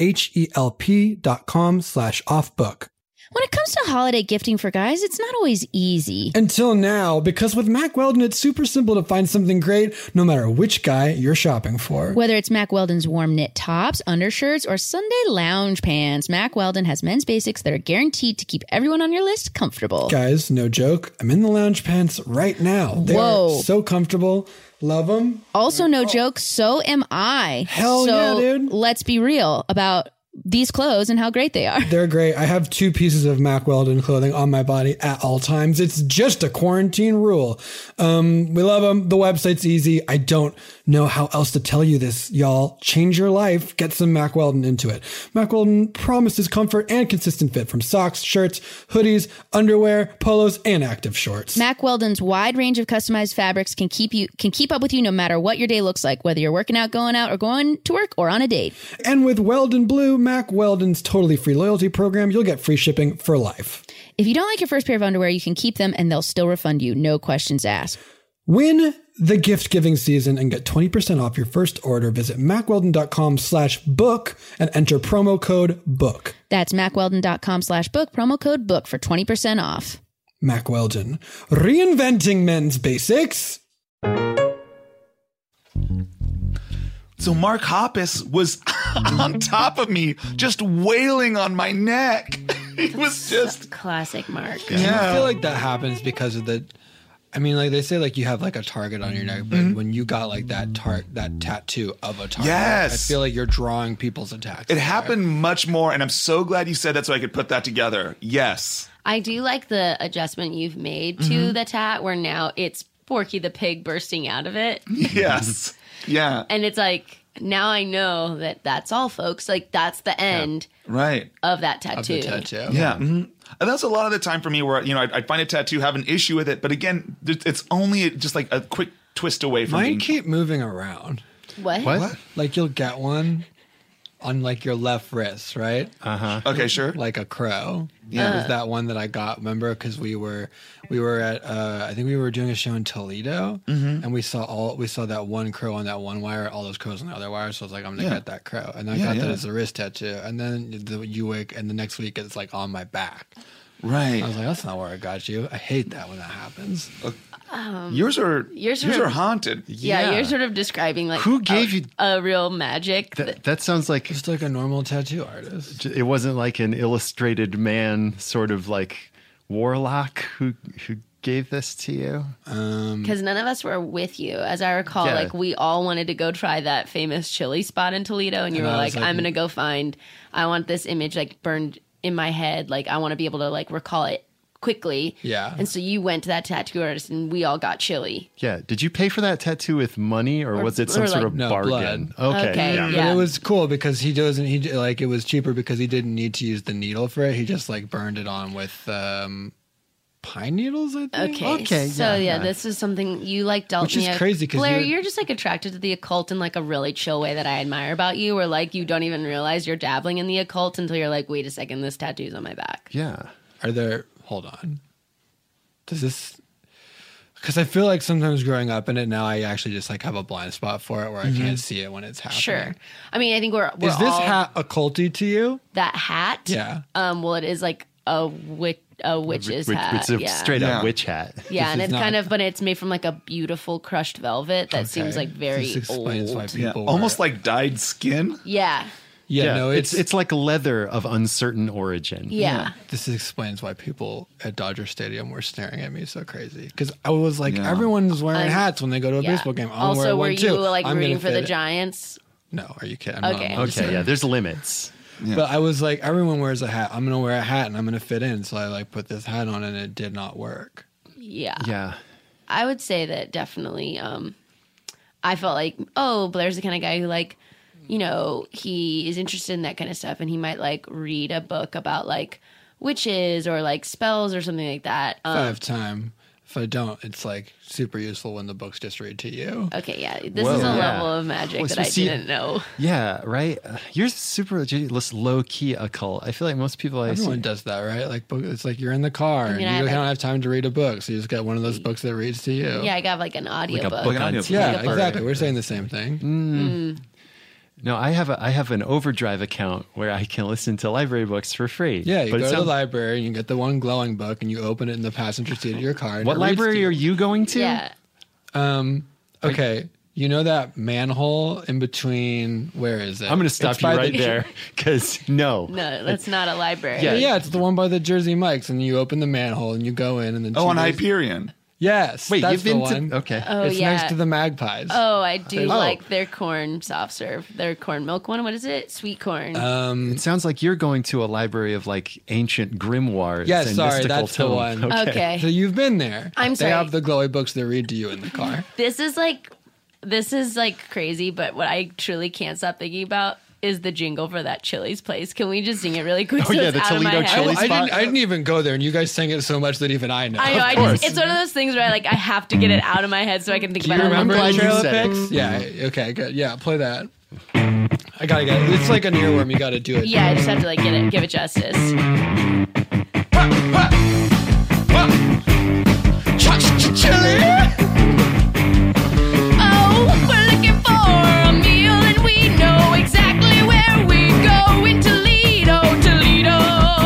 Q: betterhelp.com/offbook.
P: When it comes to holiday gifting for guys, it's not always easy.
Q: Until now, because with Mack Weldon, it's super simple to find something great no matter which guy you're shopping for.
P: Whether it's Mack Weldon's warm knit tops, undershirts, or Sunday lounge pants, Mack Weldon has men's basics that are guaranteed to keep everyone on your list comfortable.
Q: Guys, no joke, I'm in the lounge pants right now. They're so comfortable. Love them.
P: Also, no joke, so am I.
Q: Hell yeah, dude.
P: Let's be real about these clothes and how great they are.
Q: They're great. I have 2 pieces of Mack Weldon clothing on my body at all times. It's just a quarantine rule. We love them. The website's easy. I don't know how else to tell you this, y'all. Change your life. Get some Mack Weldon into it. Mack Weldon promises comfort and consistent fit from socks, shirts, hoodies, underwear, polos, and active shorts.
P: Mack Weldon's wide range of customized fabrics can keep up with you no matter what your day looks like, whether you're working out, going out, or going to work, or on a date.
Q: And with Weldon Blue, Mack Weldon's totally free loyalty program, you'll get free shipping for life.
P: If you don't like your first pair of underwear, you can keep them and they'll still refund you. No questions asked.
Q: Win the gift giving season and get 20% off your first order. Visit MackWeldon.com/book and enter promo code BOOK.
P: That's MackWeldon.com/book, promo code BOOK for 20% off.
Q: Mack Weldon, reinventing men's basics.
H: So Mark Hoppus was on top of me, just wailing on my neck. He was just
O: classic Mark.
E: Yeah. I feel like that happens because of the. I mean, like they say, like you have like a target on your neck, but when you got like that tattoo of a target,
H: Yes.
E: I feel like you're drawing people's attacks.
H: It happened much more, and I'm so glad you said that so I could put that together. Yes.
O: I do like the adjustment you've made to the tat where now it's Porky the Pig bursting out of it.
H: Yes. Yeah.
O: And it's like, now I know that that's all, folks. Like, that's the end
H: Right.
O: of that tattoo.
H: Yeah. And that's a lot of the time for me where, I'd find a tattoo, have an issue with it. But again, it's only just like a quick twist away from
E: Mine
H: being...
E: keep moving around.
O: What?
E: Like you'll get one on like your left wrist, right?
H: Okay, sure.
E: Like a crow.
H: Yeah.
E: It was that one that I got, remember? Because we were at I think we were doing a show in Toledo, and we saw that one crow on that one wire, all those crows on the other wire. So I was like, I'm gonna get that crow, and I got that as a wrist tattoo. And then the next week it's like on my back.
H: Right.
Q: I was like, that's not where I got you. I hate that when that happens.
H: Yours are haunted.
O: Yeah, you're sort of describing like
J: who gave you
O: a real magic.
J: That sounds like
Q: just like a normal tattoo artist.
J: It wasn't like an illustrated man, sort of like warlock who gave this to you.
O: Because none of us were with you, as I recall.
J: Yeah.
O: Like we all wanted to go try that famous chili spot in Toledo, and you were like, "I'm gonna go find. I want this image like burned in my head. Like I want to be able to like recall it quickly."
Q: Yeah.
O: And so you went to that tattoo artist, and we all got chili.
J: Yeah. Did you pay for that tattoo with money, or was it some
O: or
J: sort
O: like-
J: of
Q: No,
J: bargain?
Q: blood.
J: Okay.
O: Okay,
Q: But it was cool because it was cheaper because he didn't need to use the needle for it. He just like burned it on with pine needles, I think.
O: Okay. So this is something you like dealt
Q: Which is
O: me.
Q: crazy 'cause
O: Blair,
Q: you're-
O: you're just like attracted to the occult in like a really chill way that I admire about you. Where like you don't even realize you're dabbling in the occult until you're like, wait a second, this tattoo's on my back.
J: Yeah.
Q: Hold on. Does this? Because I feel like sometimes growing up in it now, I actually just like have a blind spot for it where I can't see it when it's happening.
O: Sure. I mean, I think we're
Q: Is this
O: all,
Q: hat occulty to you?
O: that hat?
Q: Yeah.
O: Well, it is like a witch's hat.
J: It's a
O: yeah.
J: straight up witch hat.
O: Yeah, and
Q: is
O: it's
Q: not-
O: kind of, but it's made from like a beautiful crushed velvet that seems like very
Q: This explains
O: old.
Q: why people
H: Almost like dyed skin.
O: Yeah.
Q: No,
J: it's like leather of uncertain origin.
O: Yeah.
Q: This explains why people at Dodger Stadium were staring at me so crazy. Because I was like,
H: Yeah.
Q: everyone's wearing hats when they go to a
O: Yeah.
Q: baseball game. I'm
O: Also,
Q: wearing
O: were
Q: one
O: you
Q: too.
O: like
Q: I'm
O: rooting
Q: gonna
O: for the
Q: fit it.
O: Giants?
Q: No, are you kidding?
O: Okay.
J: Okay, yeah, there's limits.
H: Yeah.
Q: But I was like, everyone wears a hat. I'm gonna wear a hat and I'm gonna fit in. So I like put this hat on and it did not work.
O: Yeah.
J: Yeah.
O: I would say that definitely. I felt like, oh, Blair's the kind of guy who like, you know, he is interested in that kind of stuff, and he might like read a book about like witches or like spells or something like that.
Q: If I have time. If I don't, it's like super useful when the books just read to you.
O: Okay, yeah, this
J: Whoa.
O: is a
J: Yeah.
O: level of magic
J: Well,
O: that
J: so
O: I
J: see-
O: didn't know.
J: Yeah, right. You're super low key occult. I feel like most people
Q: Everyone does that, right? Like it's like you're in the car
O: mean,
Q: and
O: I
Q: you
O: have,
Q: don't
O: like-
Q: have time to read a book, so you just get one of those books that reads to you.
O: Yeah, I got like an audiobook.
J: book on
Q: Yeah,
O: Like a book.
Q: exactly. We're saying the same thing.
J: No, I have an Overdrive account where I can listen to library books for free.
Q: Yeah, you
J: But it
Q: go to the
J: sounds-
Q: library and you get the one glowing book and you open it in the passenger seat of your car. And
J: What
Q: it reads to
J: library
Q: you.
J: are you going to?
O: Yeah.
Q: Okay, you know that manhole in between? Where is it?
J: I'm going to stop
Q: It's
J: you
Q: by
J: right
Q: the-
J: there because no.
O: No, that's not a library.
Q: Yeah, it's the one by the Jersey Mike's, and you open the manhole and you go in, and then
H: Oh, on
Q: 2 days-
H: Hyperion.
Q: Yes,
J: Wait,
Q: that's
J: you've been
Q: the one.
J: to okay.
O: Oh,
Q: it's
O: yeah.
Q: next to the Magpies.
O: Oh, I do
Q: Oh.
O: like their corn soft serve, their corn milk one. What is it? Sweet corn.
J: It sounds like you're going to a library of like ancient grimoires.
Q: Yes,
J: and
Q: sorry,
J: mystical
Q: that's the
J: tomes.
Q: one.
O: Okay.
Q: So you've been there.
O: I'm sorry.
Q: They have the glowy books that read to you in the car.
O: This is like crazy, but what I truly can't stop thinking about is the jingle for that Chili's place. Can we just sing it really quick?
J: Oh, yeah,
O: it's
J: the
O: out of my
J: Toledo
O: head?
J: Chili
Q: I didn't even go there, and you guys sang it so much that even I know.
O: I know.
J: Of course.
O: It's one of those things where I have to get it out of my head so I can think
Q: Do you
O: about
Q: remember
O: it.
J: glad
Q: the
J: you
Q: Trailer
J: said it.
Q: Picks? Yeah. Okay. Good. Yeah. Play that. I gotta get it. It's like an earworm. You gotta do it.
O: Yeah, I just have to like give it justice.
H: Chili!
D: Oh, we're looking for a meal and we know exactly where we go in Toledo, Toledo.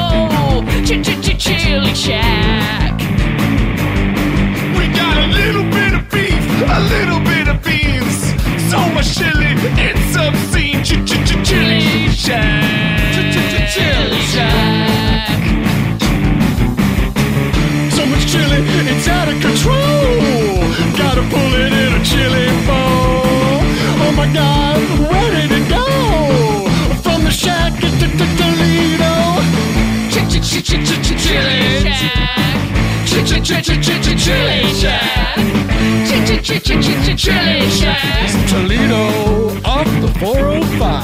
D: Chili Shack.
H: We got a little bit of beef, a little bit of beans, so much chili, it's obscene. Chili Shack. Chili Shack. So much chili, it's out of control. Gotta pull it in a chili bowl. Oh my God, ready to go from the shack to Toledo. Chili Shack. Chili Shack. Chili Shack.
Q: Toledo off the 405.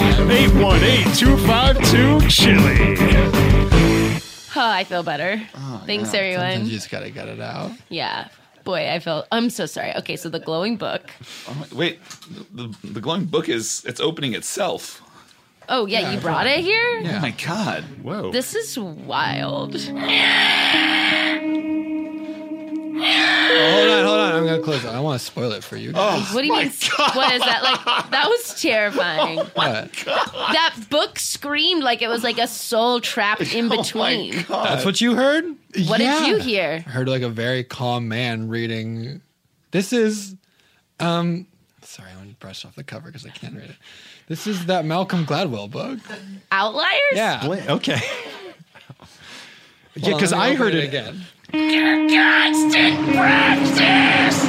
J: 818-252-CHILI.
O: Oh, I feel better. Thanks,
Q: Sometimes
O: everyone.
Q: you just gotta get it out.
O: Yeah. Boy, I'm so sorry. Okay, so the glowing book.
H: Oh, wait, the glowing book it's opening itself.
O: Oh, yeah, you brought it here?
H: Oh my God.
J: Whoa.
O: This is wild.
Q: Oh, hold on. I'm gonna clothes. I want to spoil it for you guys.
O: What do you mean? What is that? Like, that was terrifying.
Q: What?
O: That book screamed like it was like a soul trapped in between.
Q: That's what you heard?
O: What did you hear?
Q: I heard like a very calm man reading. This is, sorry, I want to brush off the cover because I can't read it. This is that Malcolm Gladwell book.
O: Outliers?
Q: Yeah.
R: Okay. Yeah, because I heard it
Q: again.
G: Constant practice.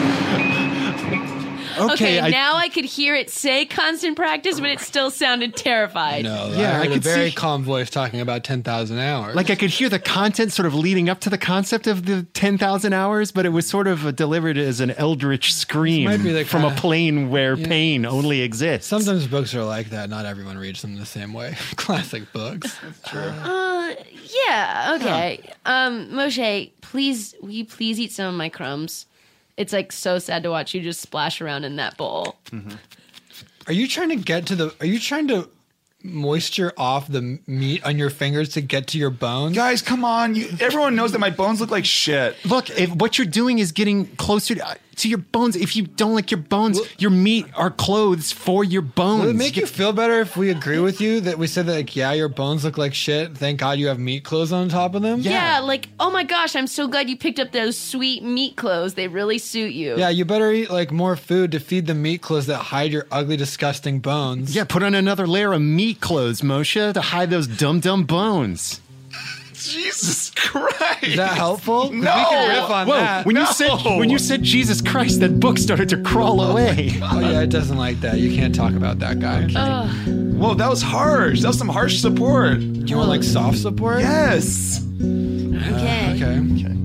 O: Okay, now I could hear it say constant practice, but it still sounded terrified.
Q: No,
R: Yeah,
Q: I
R: I
Q: heard a
R: could
Q: very
R: see-
Q: calm voice talking about 10,000 hours.
R: Like I could hear the content sort of leading up to the concept of the 10,000 hours, but it was sort of delivered as an eldritch scream
Q: Might be the
R: from a
Q: kind of-
R: plane where
Q: Yeah.
R: pain only exists.
Q: Sometimes books are like that. Not everyone reads them the same way. Classic books. That's true.
O: Yeah, okay. Moshe, please, will you please eat some of my crumbs? It's like so sad to watch you just splash around in that bowl.
Q: Are you trying to moisture off the meat on your fingers to get to your bones?
H: Guys, come on. Everyone knows that my bones look like shit.
R: Look, if what you're doing is getting closer to your bones. If you don't like your bones, your meat are clothes for your bones.
Q: Will it make you feel better if we agree with you that we said that, like, yeah, your bones look like shit. Thank God you have meat clothes on top of them?
O: Yeah, like, oh my gosh, I'm so glad you picked up those sweet meat clothes. They really suit you.
Q: Yeah, you better eat, like, more food to feed the meat clothes that hide your ugly, disgusting bones.
R: Yeah, put on another layer of meat clothes, Moshe, to hide those dumb bones.
H: Jesus Christ.
Q: Is that helpful?
H: No.
Q: We can riff on
R: Whoa,
Q: that.
R: when you said Jesus Christ, that book started to crawl away.
Q: Oh yeah, it doesn't like that. You can't talk about that guy.
H: Whoa, that was harsh. That was some harsh support.
Q: Do you want like soft support?
H: Yes.
O: Okay.
Q: Okay.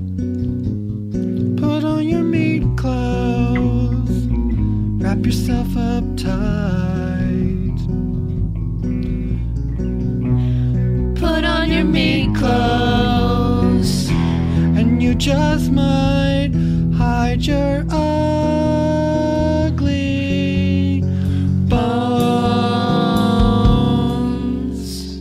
Q: Put on your meat clothes. Wrap yourself up tight.
O: Put on your meat clothes.
Q: And you just might hide your ugly bones.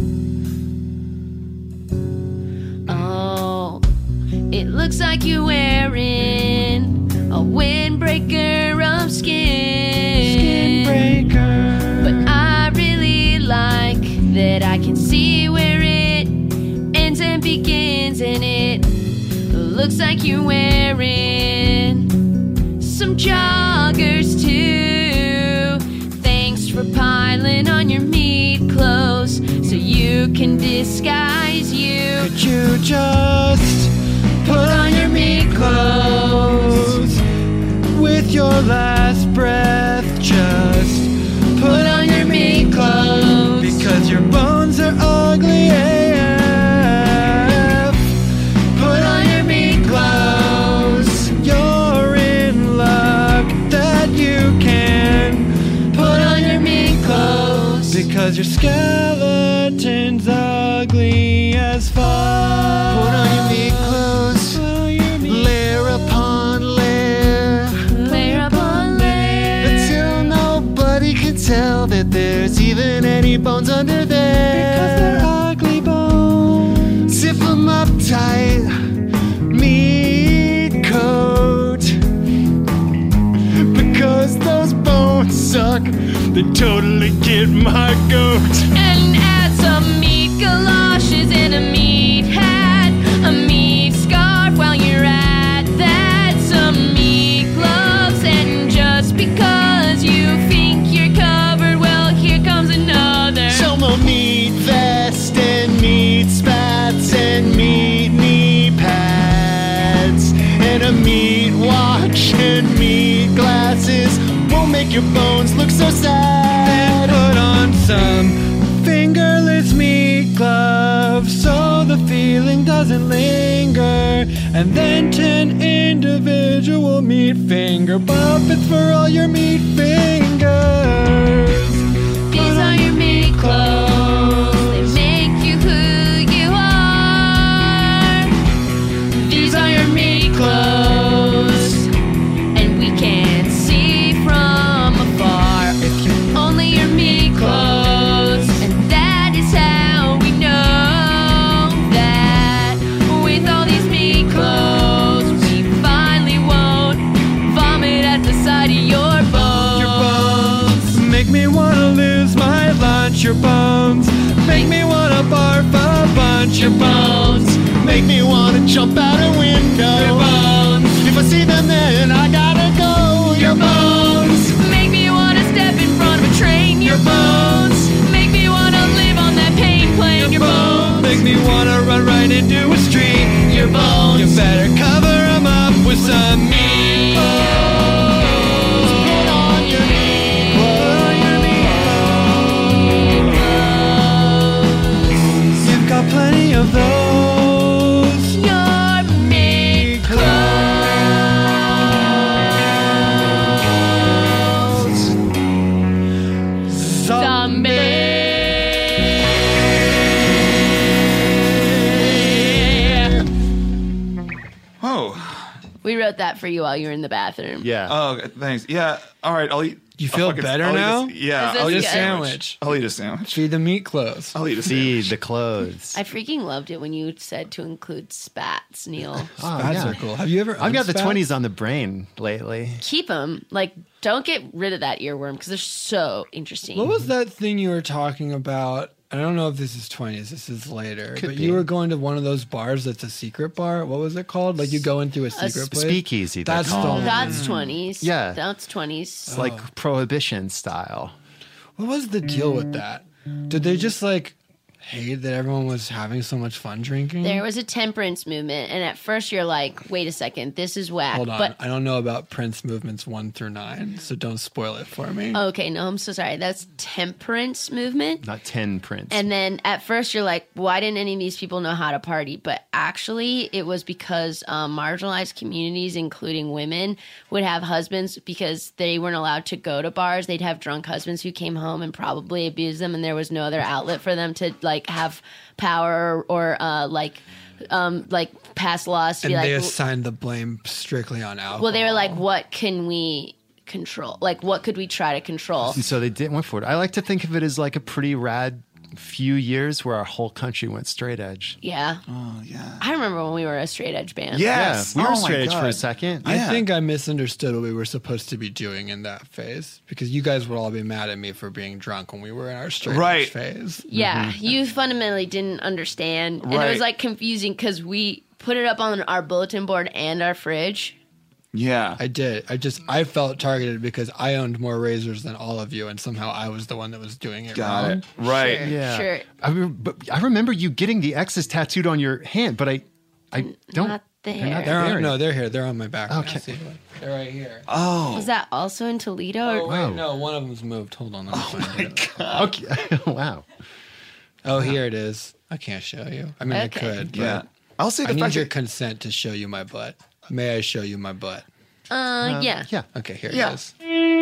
O: Oh, it looks like you're wearing a windbreaker of skin.
Q: Skinbreaker.
O: But I really like that I can see where it ends and begins, and it looks like you're wearing some joggers too. Thanks for piling on your meat clothes so you can disguise you.
Q: Could you just put on your meat clothes with your last breath? Just put on your meat clothes because your bones are ugly AF. Put on your meat clothes. You're in luck that you can put on your meat clothes because your skeleton's ugly as fuck.
R: Put on your meat clothes, layer upon layer,
O: Layer upon layer.
R: until nobody can tell that there's even any bones under there.
Q: Because they're ugly bones.
R: Zip them up tight, meat coat. Because those bones suck, they totally get my goat.
O: And add some meat galoshes and a meat hat, a meat scarf while you're at that, some meat gloves, and just because you think you're covered, well, here comes another.
R: Some a meat vest and meat spats and meat knee pads and a meat watch and meat glasses won't make your bones look so sad.
Q: Put on some fingerless meat gloves so the feeling doesn't linger. And then 10 individual meat finger puppets for all your meat fingers.
O: These are your meat clothes. They make you who you are. These are your meat clothes, and we can't see from afar. Only your meat clothes, and that is how we know that with all these meat clothes, we finally won't
E: bunch your bones. Make me wanna barf a bunch your bones.
R: Make me wanna jump out a window.
E: Your bones.
R: If I see them then I gotta go.
E: Your bones.
D: Make me wanna step in front of a train.
E: Your bones.
D: Make me wanna live on that pain plane. Your bones.
E: Make me wanna run right into a street. Your bones. You better cover them up with some meat.
R: Put on your meat clothes.
E: You've got plenty of those.
D: Your meat clothes.
E: Zombie.
H: Oh.
O: We wrote that for you while you were in the bathroom.
J: Yeah.
H: Oh, thanks. Yeah. All right. I'll eat.
Q: You feel better now?
H: Yeah.
O: Is
H: I'll
O: this
H: eat a
O: good?
H: sandwich. I'll eat a sandwich.
Q: Feed the meat clothes.
H: I'll eat a
J: Feed
H: sandwich.
J: the clothes.
O: I freaking loved it when you said to include spats, Neil.
Q: Spats are cool. Have you ever?
J: I've got the
Q: spats?
J: 20s on the brain lately.
O: Keep them. Like, don't get rid of that earworm because they're so interesting.
Q: What was that thing you were talking about? I don't know if this is 20s. This is later.
J: Could
Q: but
J: be.
Q: you were going to one of those bars that's a secret bar. What was it called? Like you go into a secret place?
J: Speakeasy.
Q: That's the
J: called.
Q: one.
O: That's 20s.
J: Yeah.
O: That's 20s.
J: It's like prohibition style.
Q: What was the deal with that? Did they just like hate that everyone was having so much fun drinking?
O: There was a temperance movement, and at first you're like, wait a second, this is whack.
Q: Hold on.
O: But
Q: I don't know about Prince movements 1 through 9, so don't spoil it for me.
O: okay, no, I'm so sorry. That's temperance movement.
J: Not 10 Prince.
O: And then at first you're like, why didn't any of these people know how to party? But actually, it was because marginalized communities, including women, would have husbands because they weren't allowed to go to bars. They'd have drunk husbands who came home and probably abused them, and there was no other outlet for them to like have power or like pass laws to
Q: And
O: be
Q: they
O: like.
Q: assigned the blame strictly on alcohol.
O: Well, they were like, what can we control? Like, what could we try to control?
J: So they went for it. I like to think of it as like a pretty rad few years where our whole country went straight edge.
O: Yeah.
H: Oh, yeah.
O: I remember when we were a straight edge band.
H: Yes.
J: Yeah, we were
H: Oh my
J: straight edge for a
H: God.
J: second.
Q: I think I misunderstood what we were supposed to be doing in that phase because you guys would all be mad at me for being drunk when we were in our straight
H: Right.
Q: edge phase.
O: Yeah, you fundamentally didn't understand. And it
H: Right.
O: was like confusing because we put it up on our bulletin board and our fridge.
H: Yeah.
Q: I did. I felt targeted because I owned more razors than all of you, and somehow I was the one that was doing it
H: Got
Q: wrong.
H: it. Right.
O: Sure,
J: Yeah.
O: sure.
J: But I remember you getting the X's tattooed on your hand, but I don't.
O: Not there.
J: They're not
Q: They're
J: there.
Q: on, no, they're here. They're on my back.
J: Okay.
Q: Now. See, look. They're right here.
H: Oh.
O: Was that also in Toledo?
Q: Oh,
O: Or-
Q: wait,
J: wow.
Q: no, one of them's moved. Hold on. Let me find it.
J: Okay. Wow.
Q: Oh, here it is. I can't show you. I mean,
O: Okay.
Q: I could. But
H: Yeah. I'll say
Q: I
H: the
Q: need
H: fact
Q: your
H: that
Q: consent to show you my butt. May I show you my butt?
O: Yeah.
J: Yeah.
Q: Okay, here
H: Yeah.
Q: it is.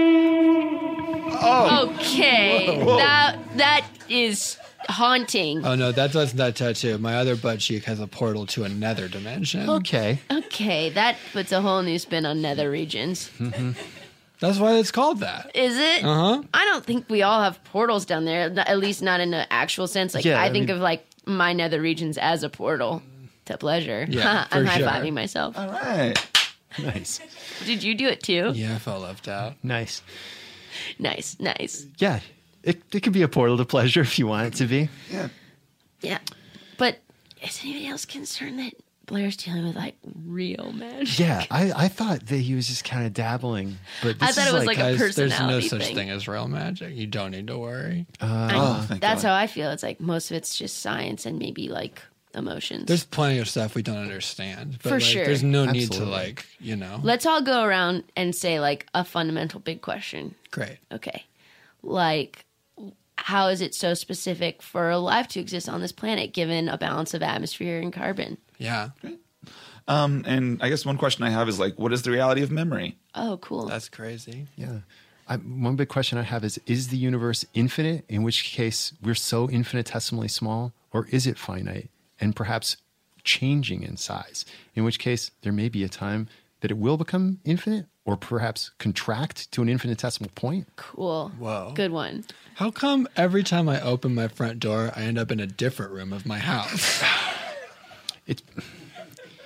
O: Okay.
H: Whoa.
O: That is haunting.
Q: Oh no, that's that tattoo. My other butt cheek has a portal to another dimension.
J: Okay.
O: Okay, that puts a whole new spin on nether regions.
Q: That's why it's called that.
O: Is it?
Q: Uh-huh.
O: I don't think we all have portals down there, at least not in an actual sense. Like,
J: Yeah,
O: I
J: I
O: think
J: mean-
O: of like my nether regions as a portal to pleasure.
Q: Yeah,
O: I'm
Q: for sure.
O: high-fiving myself.
H: All right.
J: Nice.
O: Did you do it too?
Q: Yeah, I felt left out.
J: Nice.
O: Nice, nice.
J: Yeah. It could be a portal to pleasure if you want it to be.
H: Yeah.
O: Yeah. But is anybody else concerned that Blair's dealing with like real magic?
J: Yeah, I thought that he was just kind of dabbling, but
O: I
J: this
O: thought
J: is
O: it was like a
Q: Guys, there's no
O: personality
Q: such
O: thing.
Q: thing as real magic. You don't need to worry.
H: Thank
O: That's
H: God.
O: how I feel. It's like most of it's just science and maybe like emotions.
Q: There's plenty of stuff we don't understand. But
O: For
Q: like,
O: sure.
Q: There's no need to
J: Absolutely.
Q: like, you know.
O: Let's all go around and say like a fundamental big question.
Q: Great.
O: Okay. Like, how is it so specific for life to exist on this planet given a balance of atmosphere and carbon?
Q: Yeah.
H: And I guess one question I have is like, what is the reality of memory?
O: Oh, cool.
Q: That's crazy.
J: Yeah. One big question I have is the universe infinite, in which case we're so infinitesimally small, or is it finite and perhaps changing in size, in which case there may be a time that it will become infinite or perhaps contract to an infinitesimal point?
O: Cool.
Q: Whoa.
O: Good one.
Q: How come every time I open my front door, I end up in a different room of my house?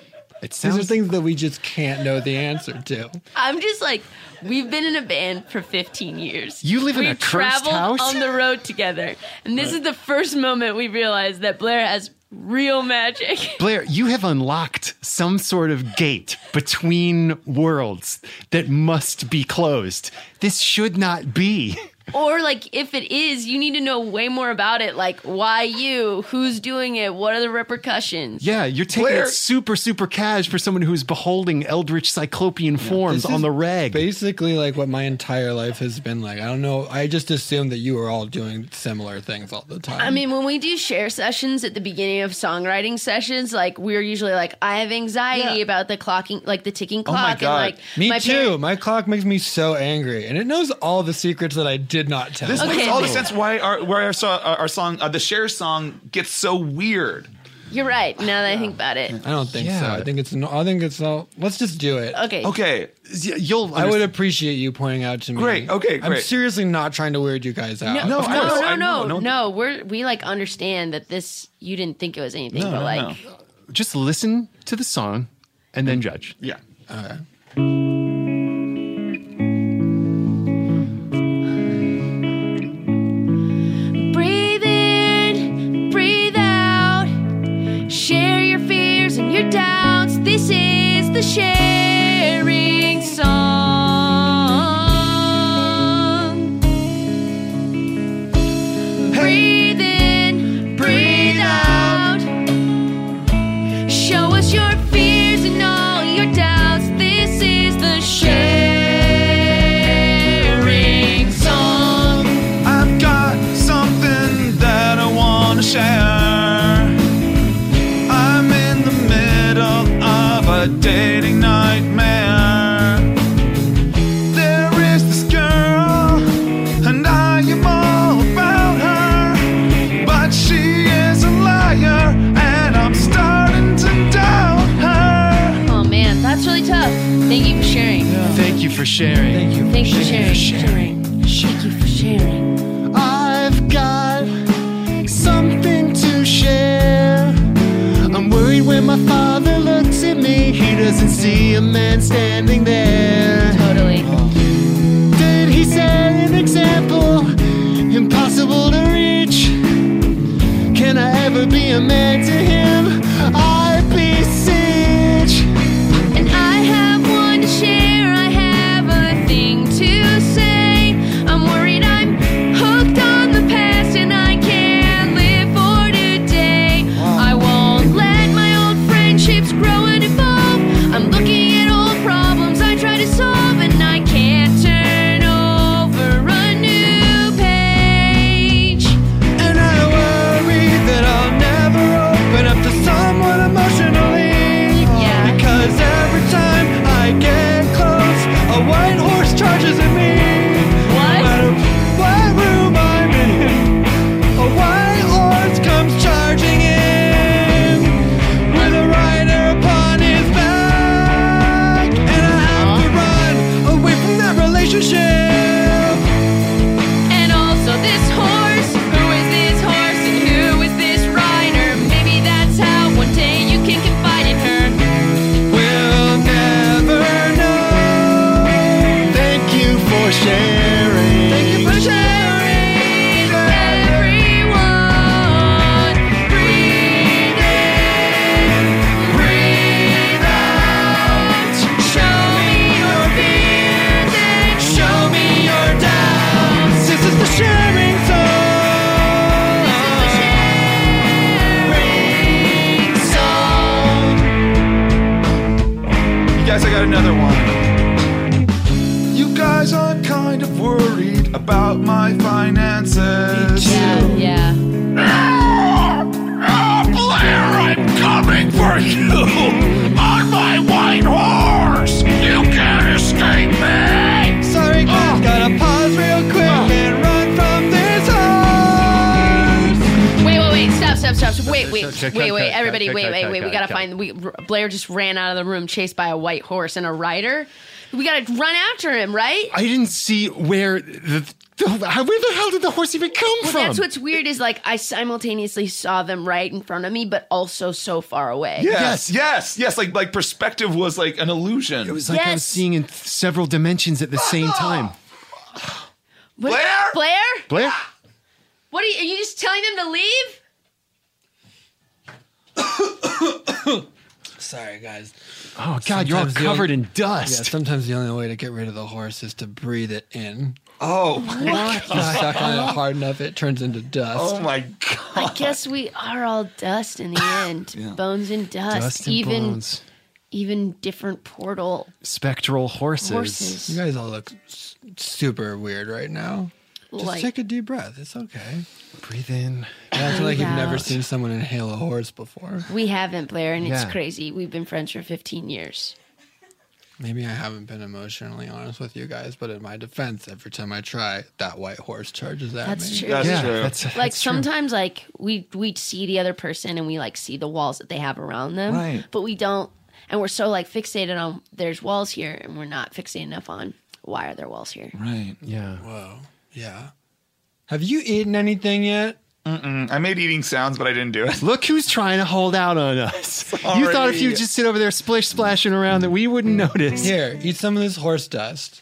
Q: These are things that we just can't know the answer to.
O: I'm just like, we've been in a band for 15 years.
J: You live in a
O: We've
J: cursed
O: traveled
J: house?
O: on the road together. And this is the first moment we realized that Blair has real magic.
J: Blair, you have unlocked some sort of gate between worlds that must be closed. This should not be.
O: Or, like, if it is, you need to know way more about it. Like, why you? Who's doing it? What are the repercussions?
J: Yeah, you're taking
O: Blair-
J: it super, super cash for someone who's beholding eldritch cyclopean forms
Q: This
J: on
Q: is
J: the reg.
Q: Basically, like what my entire life has been like. I don't know. I just assumed that you were all doing similar things all the time.
O: I mean, when we do share sessions at the beginning of songwriting sessions, like, we're usually like, I have anxiety about the clocking, like the ticking clock.
Q: Oh my God.
O: And, like,
Q: me
O: my
Q: too. My clock makes me so angry, and it knows all the secrets that I did not tell.
H: This makes all the sense why our song, the Cher song, gets so weird.
O: You're right. Now that I think about it.
Q: I don't think so. I think it's all. Let's just do it.
O: Okay.
H: Okay.
Q: I would appreciate you pointing out to me.
H: Great. Okay,
Q: I'm
H: great.
Q: seriously not trying to weird you guys out.
O: No. We like understand that this. You didn't think it was anything, but like,
J: Just listen to the song and then judge.
H: Yeah.
D: Breathe in, breathe out. Share your fears and your doubts. This is the sharing song. Breathe in, breathe out. Show us your fears and all your doubts. This is the sharing song.
H: I've got something that I want to share. I'm in the middle of a dating nightmare. There is this girl, and I am all about her. But she is a liar, and I'm starting to doubt her.
O: oh man, that's really tough. Thank you for sharing.
J: Thank you for sharing.
O: Thank you for sharing. Thank you for sharing.
R: I've got something to share. I'm worried when my father looks at me, he doesn't see a man standing there.
O: Totally.
R: Did he set an example impossible to reach? Can I ever be a man to him? I beseech.
D: And I have one to share. I have a thing to say. I'm worried I'm hooked on the past and I can't live for today. I won't let my old friendships grow and evolve. I'm looking at old problems I try to solve, and I can't turn over a new page.
E: And I worry that I'll never open up to someone emotionally. Because every time I get close, a white horse charges at me. No matter what room I'm in, a white horse comes charging in with a rider upon his back. And I have to run away from that relationship.
D: And also this horse, who is this horse and who is this rider? Maybe that's how one day you can confide in her.
E: We'll never know.
R: Thank you for sharing.
E: Thank you for sharing,
D: everyone. Breathe in, breathe out. Show me your fears and show me your doubts.
E: This is the sharing song.
D: This is the sharing song.
H: You guys, I got another one. You guys, I'm kind of worried about my finances.
O: Yeah.
G: Blair, I'm coming for you on my white horse. You can't escape me.
E: Sorry, guys, gotta pause real quick and run from this horse.
O: Wait. Stop. Wait.
J: Cut,
O: Everybody,
J: cut,
O: wait.
J: cut,
O: We
J: cut,
O: gotta
J: cut.
O: find. Blair just ran out of the room, chased by a white horse and a rider. We gotta run after him, right?
J: I didn't see where the Where the hell did the horse even come
O: Well,
J: from?
O: that's what's weird is like I simultaneously saw them right in front of me, but also so far away.
H: Yes. Like perspective was like an illusion.
J: It was like I was seeing in several dimensions at the same time.
H: Blair?
J: Blair?
O: What are you just telling them to leave?
Q: Sorry, guys.
J: Oh, God, you're all covered in dust.
Q: Yeah, sometimes the only way to get rid of the horse is to breathe it in.
H: Oh,
Q: what? You suck on it hard enough, it turns into dust.
H: Oh, my God.
O: I guess we are all dust in the end. Bones and dust.
J: Dust and bones.
O: Even different portal.
J: Spectral horses.
Q: You guys all look super weird right now. Just
O: Like-
Q: take a deep breath. It's okay.
J: Breathe in.
Q: I feel like you've
O: Breathe
Q: never
O: out.
Q: seen someone inhale a horse before.
O: We haven't, Blair, and it's
Q: Yeah.
O: crazy. We've been friends for 15 years.
Q: Maybe I haven't been emotionally honest with you guys, but in my defense, every time I try, that white horse charges at
O: That's
Q: me.
O: true.
H: That's true.
O: Like sometimes like we see the other person and we like see the walls that they have around them.
H: Right.
O: But we don't, and we're so like fixated on there's walls here and we're not fixated enough on why are there walls here.
H: Right.
J: Yeah.
Q: Whoa. Yeah. Have you eaten anything yet?
H: I made eating sounds, but I didn't do it.
J: Look who's trying to hold out on us. You thought if you just sit over there splish splashing around that we wouldn't notice.
Q: Here, eat some of this horse dust.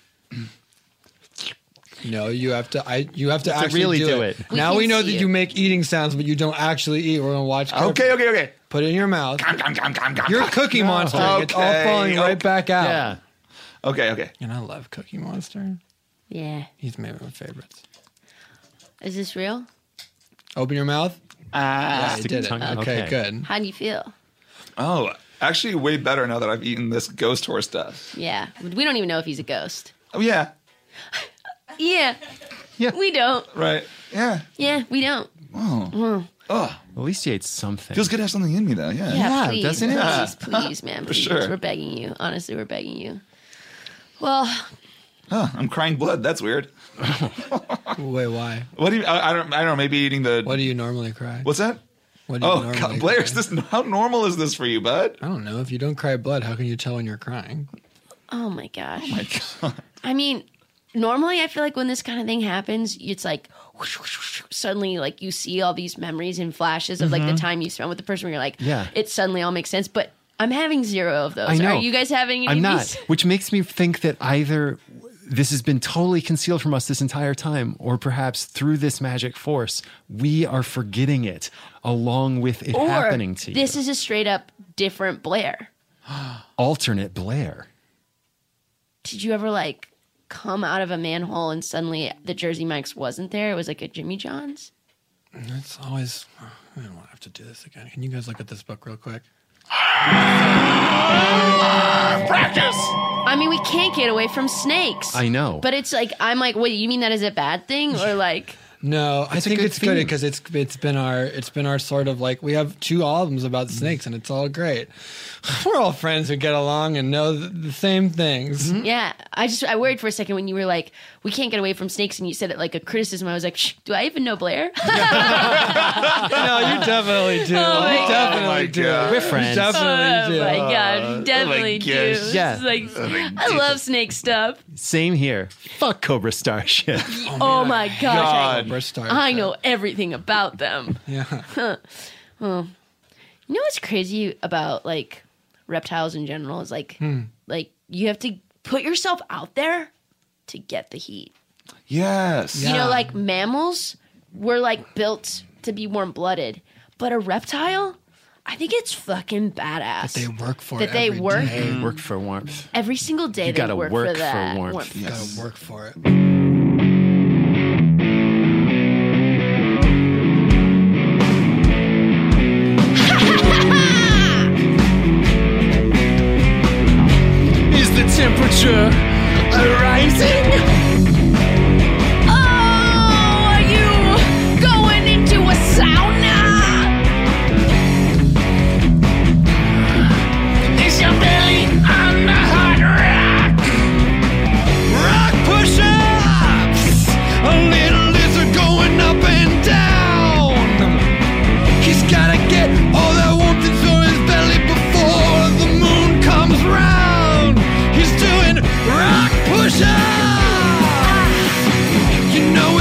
Q: No, you have to. You have to actually
J: really
Q: do
J: do
Q: it.
J: it.
Q: Now we know that
O: see
Q: you make eating sounds, but you don't actually eat. We're gonna watch.
H: Okay.
Q: Put it in your mouth. You're a Cookie Monster. It's all
H: Okay,
Q: falling right back out.
J: Yeah.
H: Okay.
Q: And I love Cookie Monster.
O: Yeah.
Q: He's maybe my favorites.
O: Is this real?
Q: Open your mouth. Yeah, I
J: Stick
Q: did
J: your
Q: it.
J: tongue out.
Q: Okay,
J: Okay.
Q: good.
O: How do you feel?
H: Oh, actually, way better now that I've eaten this ghost horse stuff.
O: Yeah. We don't even know if he's a ghost.
H: Oh, yeah.
O: Yeah. We don't.
H: Right. Yeah.
O: Yeah, we don't.
H: Oh. Oh.
J: At least you ate something.
H: Feels good to have something in me, though. Yeah.
O: Yeah, please,
J: doesn't it?
O: please, man,
H: For
O: please.
H: sure.
O: We're begging you. Honestly, we're begging you. Well,
H: Huh, I'm crying blood. That's weird.
Q: Wait, why?
H: What do you? I don't know. Maybe eating the.
Q: What do you normally cry?
H: What's that?
Q: What do you
H: Oh,
Q: normally
H: God, Blair,
Q: cry?
H: is this how normal is this for you, bud?
Q: I don't know. If you don't cry blood, how can you tell when you're crying?
O: oh my gosh.
H: Oh my God.
O: I mean, normally I feel like when this kind of thing happens, it's like whoosh, whoosh, whoosh, suddenly like you see all these memories and flashes of like the time you spent with the person where you're like,
J: Yeah.
O: it suddenly all makes sense. But I'm having zero of those.
J: I know.
O: Are you guys having any
J: I'm
O: of
J: not.
O: these?
J: Which makes me think that either this has been totally concealed from us this entire time, or perhaps through this magic force, we are forgetting it along with it
O: Or
J: happening to you.
O: this is a straight up different Blair.
J: Alternate Blair.
O: Did you ever like come out of a manhole and suddenly the Jersey Mike's wasn't there? It was like a Jimmy John's?
Q: It's always. I don't want to have to do this again. Can you guys look at this book real quick?
H: Practice.
O: I mean, we can't get away from snakes.
J: I know.
O: But it's like, I'm like, wait, you mean that is a bad thing? Or like,
Q: No, I
J: It's a
Q: think
J: good
Q: it's good
J: theme.
Q: because it's been our sort of like we have 2 albums about snakes and it's all great. We're all friends who get along and know the same things.
O: yeah. I worried for a second when you were like, we can't get away from snakes, and you said it like a criticism. I was like, shh, do I even know Blair?
Q: No, you definitely do.
O: Oh my
Q: you
O: God.
Q: definitely do.
J: We're friends.
Q: You definitely do.
O: Oh my God, you definitely do.
H: gosh.
J: Yeah.
O: It's like, I love snake stuff.
J: Same here. Fuck Cobra Starship.
O: Oh my gosh.
Q: Cobra Star.
O: I know everything about them.
Q: Yeah.
O: Well, you know what's crazy about like reptiles in general is like you have to put yourself out there to get the heat.
H: Yes.
O: You know, like mammals were like built to be warm blooded, but a reptile, I think it's fucking badass.
Q: That they work for
O: That they
Q: every
O: work
Q: day.
J: Work for warmth.
O: every single day.
J: You
O: they
J: gotta
O: work
J: work
O: for
J: for
O: that
J: warmth.
Q: You
H: Yes.
Q: gotta work for it.
R: Is the temperature rising?
D: Oh, are you going into a sauna?
R: Is your belly on the hot rock? Rock push-ups! A little lizard going up and down. He's gotta get all that warmth into his belly before the moon comes round. He's doing rock push-ups! You know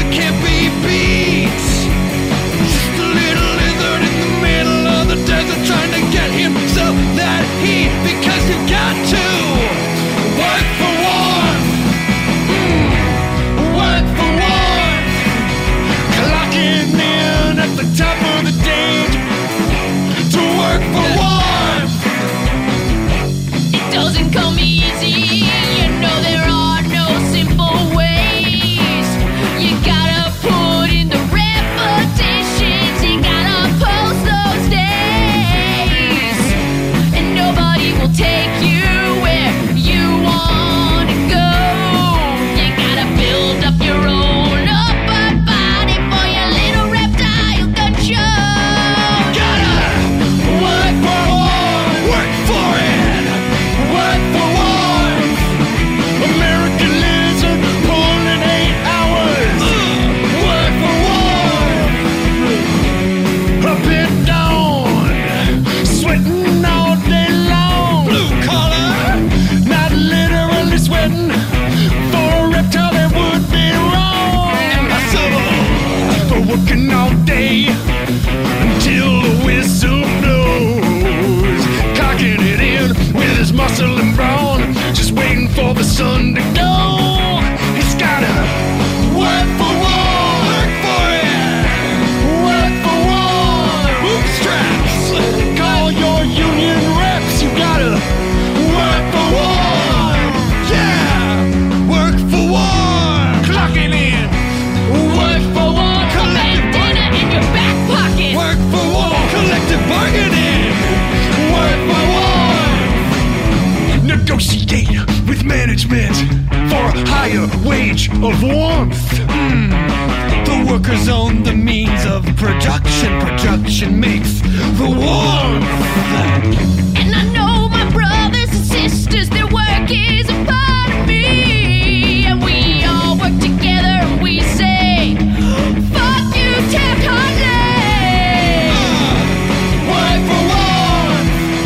H: working all day until the whistle blows, cocking it in with his muscle and brawn, just waiting for the sun to go. He's gotta work for one, work for it, work for one. Bootstraps, call your union reps. You gotta work for one, yeah, work for one. Clocking in, work for one. Collective dinner in your back pocket. Work for one. Collective bargaining. Work for one. Negotiate with management for a higher wage of warmth. The workers own the means of production. Production makes the warmth.
D: And I know my brothers and sisters, their work is a part of me. And we all work together and we say, fuck you, Taft-Hartley.
H: Work for one.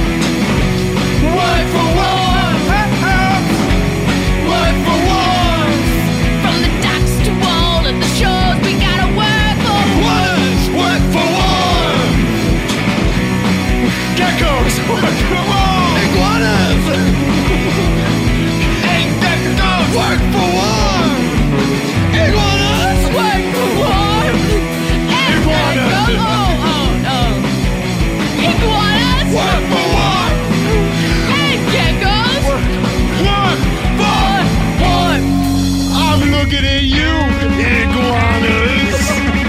H: Work for one. Work for one.
D: From the docks to all of the shores, we gotta work for one.
H: Work for one. Geckos. Work for one. Iguanas. Hey, geckos. Work for one. Iguanas.
D: Work for one.
H: Iguanas.
D: Oh, no. Iguanas.
H: Work for one.
D: Hey, geckos.
H: Work for one. I'm looking at you, iguanas.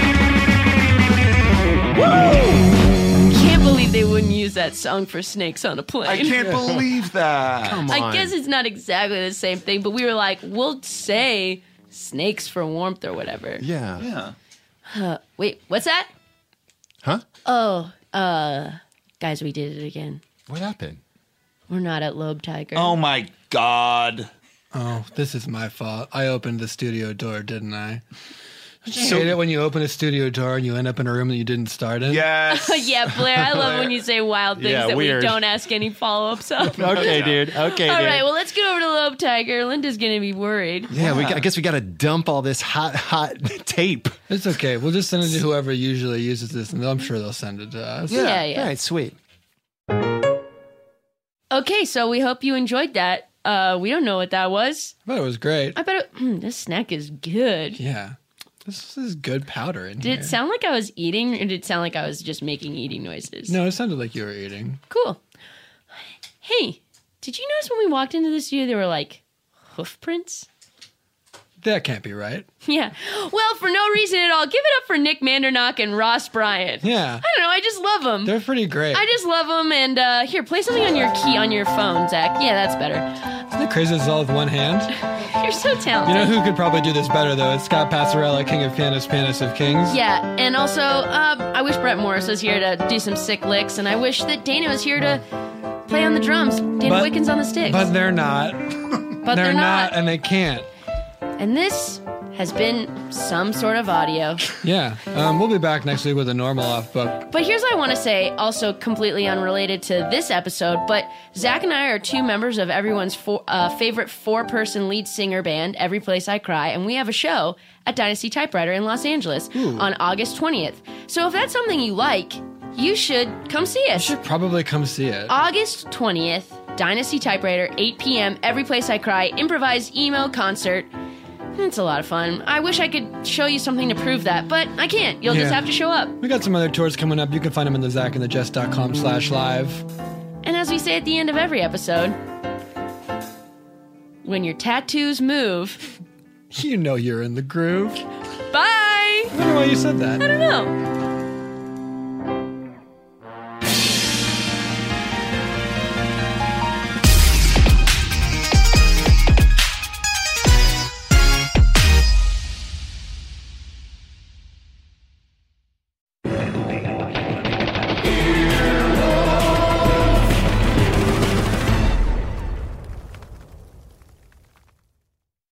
O: Can't believe they wouldn't use that song for Snakes on a Plane.
S: I can't believe that.
J: Come on.
O: I guess it's not exactly the same thing, but we were like, we'll say snakes for warmth or whatever.
J: Yeah.
O: Wait, what's that?
J: Huh?
O: Oh, guys, we did it again.
J: What happened?
O: We're not at Lobe Tiger.
S: Oh my God.
Q: Oh, this is my fault. I opened the studio door, didn't I? Don't you
J: So-
Q: hate it when you open a studio door and you end up in a room that you didn't start in?
S: Yes.
O: Yeah, Blair, I love when you say wild things
J: Yeah,
O: that
J: weird.
O: we don't ask any follow-ups of.
J: Okay, dude. Okay,
O: All
J: dude.
O: right, well, let's get over to Lobe Tiger. Linda's going to be worried.
J: Yeah, I guess we got to dump all this hot tape.
Q: It's okay. We'll just send it to whoever usually uses this, and I'm sure they'll send it to us.
O: Yeah.
J: All right, sweet.
O: Okay, so we hope you enjoyed that. We don't know what that was.
Q: I bet it was great.
O: I bet this snack is good.
Q: Yeah. This is good powder in
O: Did
Q: here.
O: it sound like I was eating, or did it sound like I was just making eating noises?
Q: No, it sounded like you were eating.
O: Cool. Hey, did you notice when we walked into the studio, there were like hoof prints?
Q: That can't be right.
O: Yeah. Well, for no reason at all. Give it up for Nick Mandernock and Ross Bryant.
Q: Yeah.
O: I don't know. I just love them.
Q: They're pretty great.
O: I just love them. And here, play something on your phone, Zach. Yeah, that's better.
Q: Isn't it crazy it's all with one hand?
O: You're so talented.
Q: You know who could probably do this better, though? It's Scott Passarella, King of Pianists, Pianist of Kings.
O: Yeah, and also, I wish Brett Morris was here to do some sick licks, and I wish that Dana was here to play on the drums. Dana Wickens on the sticks.
Q: But they're not.
O: But they're not.
Q: And they can't.
O: And this has been some sort of audio.
Q: Yeah. We'll be back next week with a normal off book.
O: But here's what I want to say, also completely unrelated to this episode, but Zach and I are two members of everyone's favorite four-person lead singer band, Every Place I Cry, and we have a show at Dynasty Typewriter in Los Angeles on August 20th. So if that's something you like, you should come see us.
Q: You should probably come see it.
O: August 20th, Dynasty Typewriter, 8 p.m., Every Place I Cry, improvised emo concert. It's a lot of fun. I wish I could show you something to prove that, but I can't. You'll just have to show up.
Q: We got some other tours coming up. You can find them in the ZachAndtheJess.com/live.
O: And as we say at the end of every episode, when your tattoos move,
Q: you know you're in the groove.
O: Bye!
Q: I don't know why you said that.
O: I don't know.